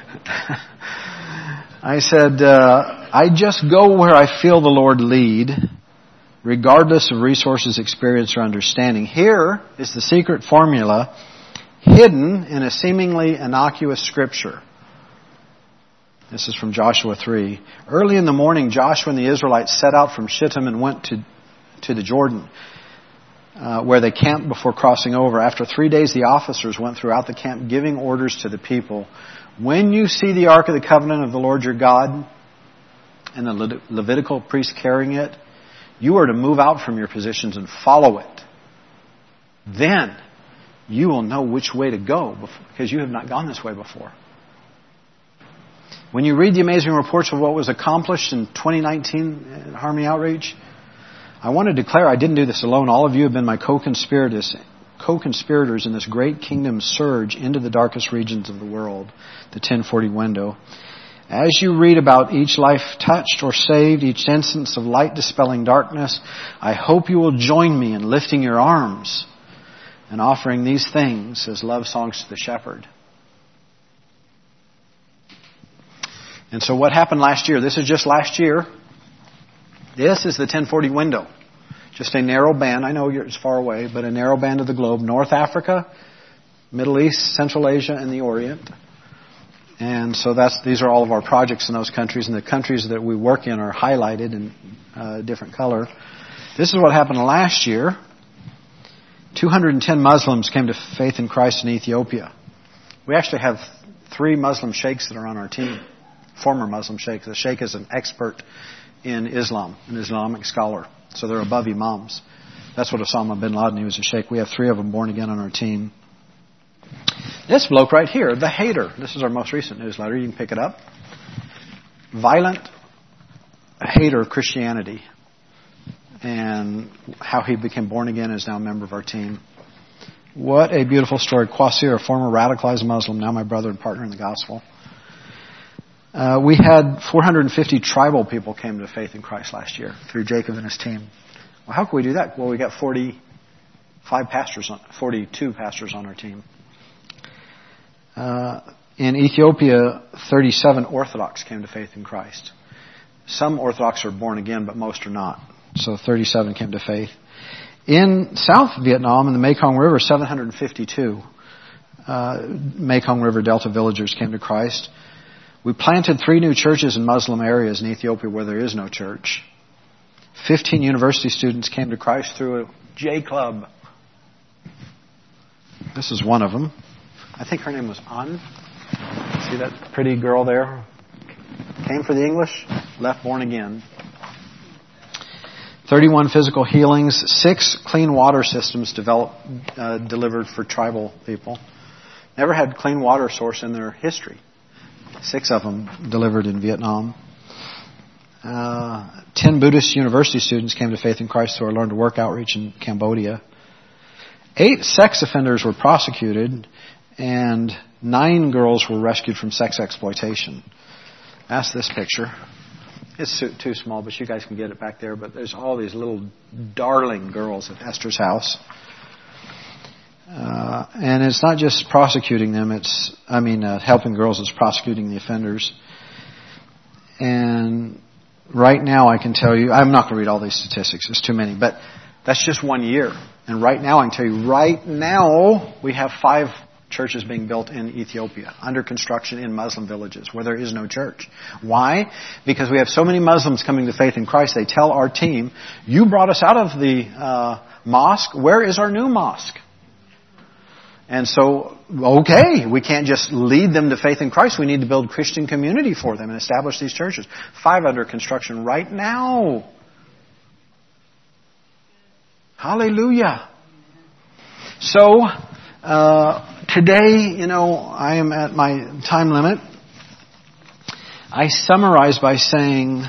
I said, I just go where I feel the Lord lead, regardless of resources, experience, or understanding. Here is the secret formula hidden in a seemingly innocuous scripture. This is from Joshua 3. Early in the morning, Joshua and the Israelites set out from Shittim and went to the Jordan, where they camped before crossing over. After 3 days, the officers went throughout the camp, giving orders to the people. When you see the Ark of the Covenant of the Lord your God and the Levitical priests carrying it, you are to move out from your positions and follow it. Then you will know which way to go, because you have not gone this way before. When you read the amazing reports of what was accomplished in 2019 at Harmony Outreach, I want to declare I didn't do this alone. All of you have been my co-conspirators in this great kingdom surge into the darkest regions of the world, the 1040 window. As you read about each life touched or saved, each instance of light dispelling darkness, I hope you will join me in lifting your arms and offering these things as love songs to the shepherd. And so what happened last year? This is just last year. This is the 1040 window. Just a narrow band. I know it's far away, but a narrow band of the globe. North Africa, Middle East, Central Asia, and the Orient. And so these are all of our projects in those countries. And the countries that we work in are highlighted in a different color. This is what happened last year. 210 Muslims came to faith in Christ in Ethiopia. We actually have 3 Muslim sheikhs that are on our team. Former Muslim sheikhs. The sheikh is an expert in Islam, an Islamic scholar. So they're above imams. That's what Osama bin Laden, he was a sheikh. We have 3 of them born again on our team. This bloke right here, the hater. This is our most recent newsletter. You can pick it up. Violent hater of Christianity. And how he became born again is now a member of our team. What a beautiful story. Quasir, a former radicalized Muslim, now my brother and partner in the gospel. We had 450 tribal people came to faith in Christ last year through Jacob and his team. Well, how can we do that? Well, we got 42 pastors on our team. In Ethiopia, 37 Orthodox came to faith in Christ. Some Orthodox are born again, but most are not. So 37 came to faith. In South Vietnam, in the Mekong River, 752 Mekong River Delta villagers came to Christ. We planted 3 new churches in Muslim areas in Ethiopia where there is no church. 15 university students came to Christ through a J Club. This is one of them. I think her name was An. See that pretty girl there? Came for the English, left born again. 31 physical healings, 6 clean water systems delivered for tribal people. Never had clean water source in their history. 6 of them delivered in Vietnam. 10 Buddhist university students came to faith in Christ through our Learn to Work outreach in Cambodia. 8 sex offenders were prosecuted, and 9 girls were rescued from sex exploitation. That's this picture. It's too small, but you guys can get it back there. But there's all these little darling girls at Esther's house. And it's not just prosecuting them. Helping girls. It's prosecuting the offenders. And right now I can tell you, I'm not going to read all these statistics. It's too many. But that's just 1 year. And right now I can tell you, right now we have 5 churches being built in Ethiopia, under construction in Muslim villages where there is no church. Why? Because we have so many Muslims coming to faith in Christ. They tell our team, you brought us out of the mosque. Where is our new mosque? And so, okay, we can't just lead them to faith in Christ. We need to build Christian community for them and establish these churches. 5 under construction right now. Hallelujah. So, today, I am at my time limit. I summarize by saying,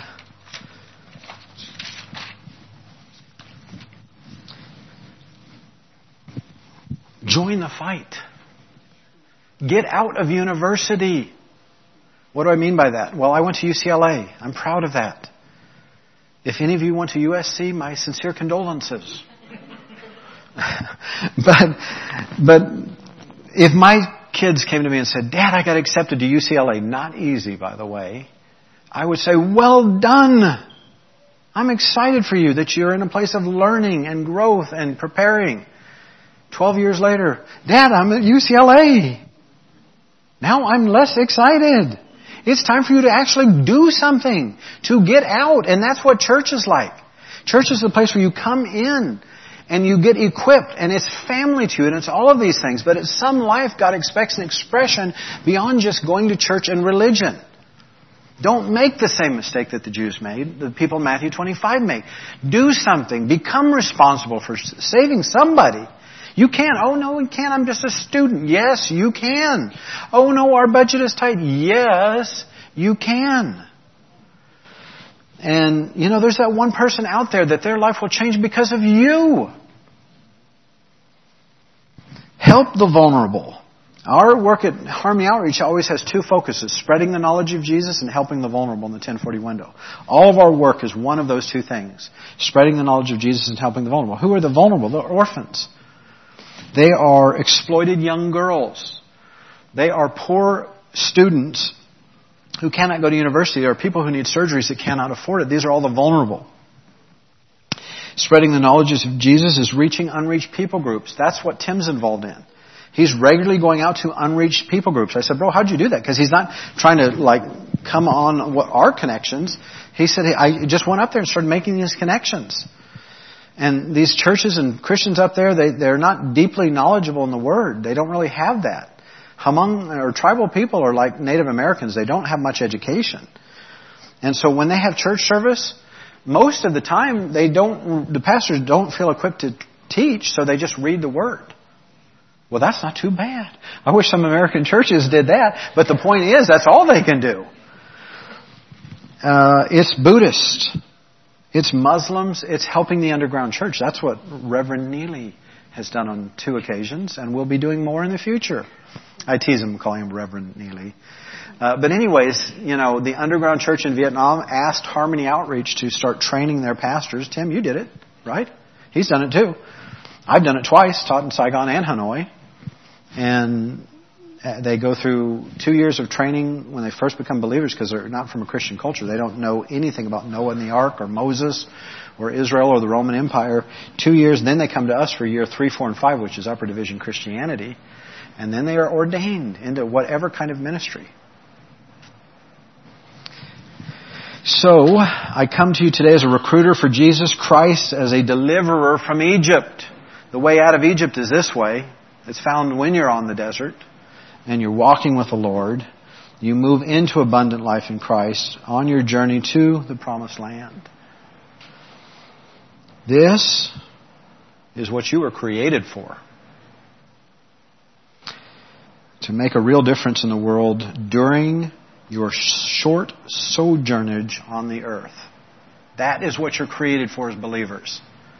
join the fight. Get out of university. What do I mean by that? Well, I went to UCLA. I'm proud of that. If any of you went to USC, my sincere condolences. But if my kids came to me and said, Dad, I got accepted to UCLA, not easy, by the way, I would say, well done. I'm excited for you that you're in a place of learning and growth and preparing. 12 years later, Dad, I'm at UCLA. Now I'm less excited. It's time for you to actually do something, to get out. And that's what church is like. Church is the place where you come in and you get equipped, and it's family to you, and it's all of these things. But at some life, God expects an expression beyond just going to church and religion. Don't make the same mistake that the Jews made, the people in Matthew 25 made. Do something. Become responsible for saving somebody. You can't. Oh, no, we can't. I'm just a student. Yes, you can. Oh, no, our budget is tight. Yes, you can. And, there's that one person out there that their life will change because of you. Help the vulnerable. Our work at Harmony Outreach always has 2 focuses, spreading the knowledge of Jesus and helping the vulnerable in the 1040 window. All of our work is one of those 2 things, spreading the knowledge of Jesus and helping the vulnerable. Who are the vulnerable? The orphans. They are exploited young girls. They are poor students who cannot go to university. There are people who need surgeries that cannot afford it. These are all the vulnerable. Spreading the knowledge of Jesus is reaching unreached people groups. That's what Tim's involved in. He's regularly going out to unreached people groups. I said, bro, how'd you do that? Because he's not trying to come on our connections. He said, hey, I just went up there and started making these connections. And these churches and Christians up there, they're not deeply knowledgeable in the Word. They don't really have that. Hmong or tribal people are like Native Americans. They don't have much education. And so when they have church service, most of the time the pastors don't feel equipped to teach, so they just read the Word. Well, that's not too bad. I wish some American churches did that, but the point is that's all they can do. It's Buddhist. It's Muslims. It's helping the underground church. That's what Reverend Neely has done on 2 occasions and will be doing more in the future. I tease him calling him Reverend Neely. But anyways, the underground church in Vietnam asked Harmony Outreach to start training their pastors. Tim, you did it, right? He's done it too. I've done it twice, taught in Saigon and Hanoi. And they go through 2 years of training when they first become believers because they're not from a Christian culture. They don't know anything about Noah and the Ark or Moses or Israel or the Roman Empire. 2 years, and then they come to us for year 3, 4, and 5, which is Upper Division Christianity. And then they are ordained into whatever kind of ministry. So, I come to you today as a recruiter for Jesus Christ, as a deliverer from Egypt. The way out of Egypt is this way. It's found when you're on the desert and you're walking with the Lord. You move into abundant life in Christ on your journey to the promised land. This is what you were created for. To make a real difference in the world during your short sojournage on the earth. That is what you're created for as believers.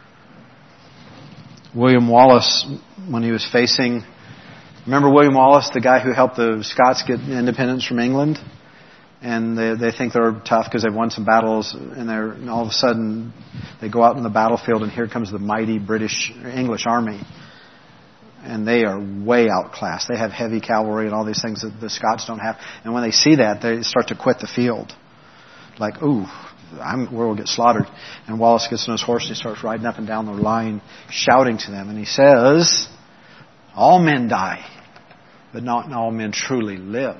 William Wallace, when he was facing... Remember William Wallace, the guy who helped the Scots get independence from England? And they think they're tough because they've won some battles, and all of a sudden they go out in the battlefield, and here comes the mighty English army. And they are way outclassed. They have heavy cavalry and all these things that the Scots don't have. And when they see that, they start to quit the field. Like, ooh, we'll get slaughtered. And Wallace gets on his horse and he starts riding up and down the line, shouting to them. And he says, all men die, but not all men truly live.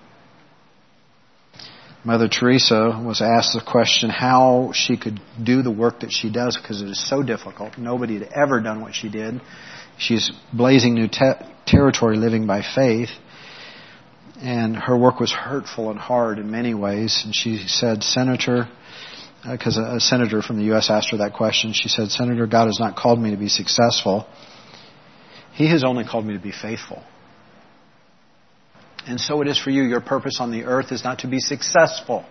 Mother Teresa was asked the question how she could do the work that she does because it is so difficult. Nobody had ever done what she did. She's blazing new territory living by faith. And her work was hurtful and hard in many ways. And she said, Senator, because a senator from the U.S. asked her that question, she said, Senator, God has not called me to be successful. He has only called me to be faithful. And so it is for you. Your purpose on the earth is not to be successful.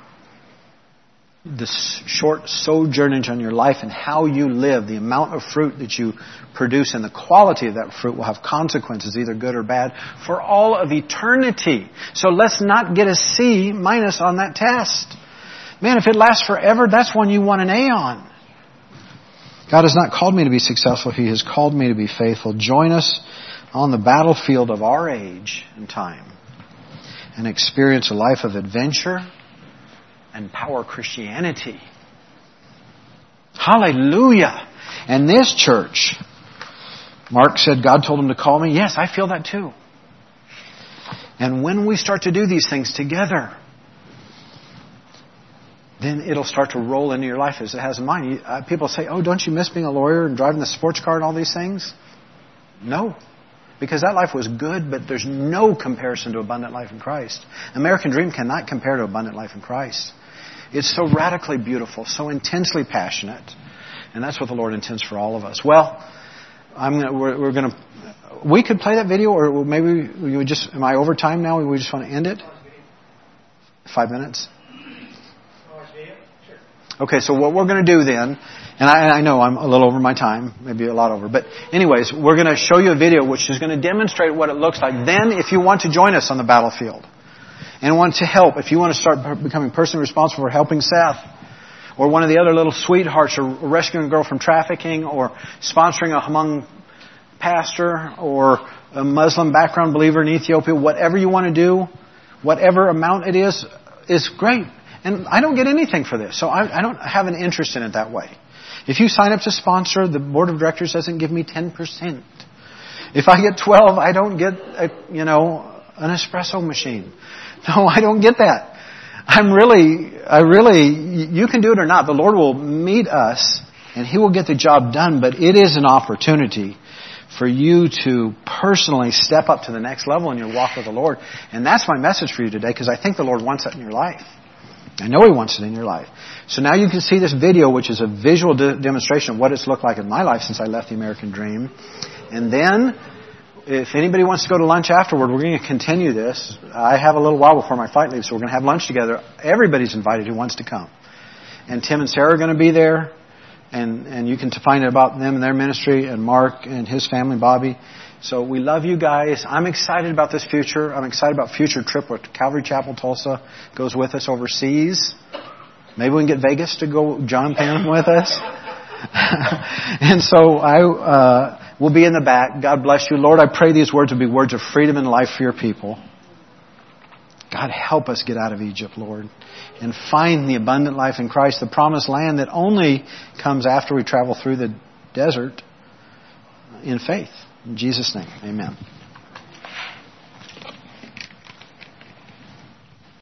The short sojournage on your life and how you live, the amount of fruit that you produce and the quality of that fruit will have consequences, either good or bad, for all of eternity. So let's not get a C- on that test. Man, if it lasts forever, that's one you want an A on. God has not called me to be successful. He has called me to be faithful. Join us on the battlefield of our age and time and experience a life of adventure and power Christianity. Hallelujah. And this church, Mark said God told him to call me. Yes, I feel that too. And when we start to do these things together, then it'll start to roll into your life as it has in mine. People say, oh, don't you miss being a lawyer and driving the sports car and all these things? No. Because that life was good, but there's no comparison to abundant life in Christ. American Dream cannot compare to abundant life in Christ. It's so radically beautiful, so intensely passionate. And that's what the Lord intends for all of us. Well, we could play that video, or maybe we would just, am I over time now? We just want to end it? 5 minutes? Okay, so what we're going to do then, and I know I'm a little over my time, maybe a lot over, but anyways, we're going to show you a video which is going to demonstrate what it looks like. Then, if you want to join us on the battlefield and want to help, if you want to start becoming personally responsible for helping Seth or one of the other little sweethearts, or rescuing a girl from trafficking, or sponsoring a Hmong pastor, or a Muslim background believer in Ethiopia, whatever you want to do, whatever amount it is great. And I don't get anything for this, so I don't have an interest in it that way. If you sign up to sponsor, the board of directors doesn't give me 10%. If I get 12, I don't get an espresso machine. No, I don't get that. You can do it or not. The Lord will meet us and He will get the job done, but it is an opportunity for you to personally step up to the next level in your walk with the Lord. And that's my message for you today, because I think the Lord wants that in your life. I know He wants it in your life. So now you can see this video, which is a visual demonstration of what it's looked like in my life since I left the American Dream. And then, if anybody wants to go to lunch afterward, we're going to continue this. I have a little while before my flight leaves, so we're going to have lunch together. Everybody's invited who wants to come. And Tim and Sarah are going to be there. And you can find out about them and their ministry, and Mark and his family, Bobby. So we love you guys. I'm excited about this future. I'm excited about future trip with Calvary Chapel Tulsa goes with us overseas. Maybe we can get Vegas to go John Pan with us. And so I will be in the back. God bless you. Lord, I pray these words will be words of freedom and life for your people. God, help us get out of Egypt, Lord, and find the abundant life in Christ, the promised land that only comes after we travel through the desert in faith. In Jesus' name, amen.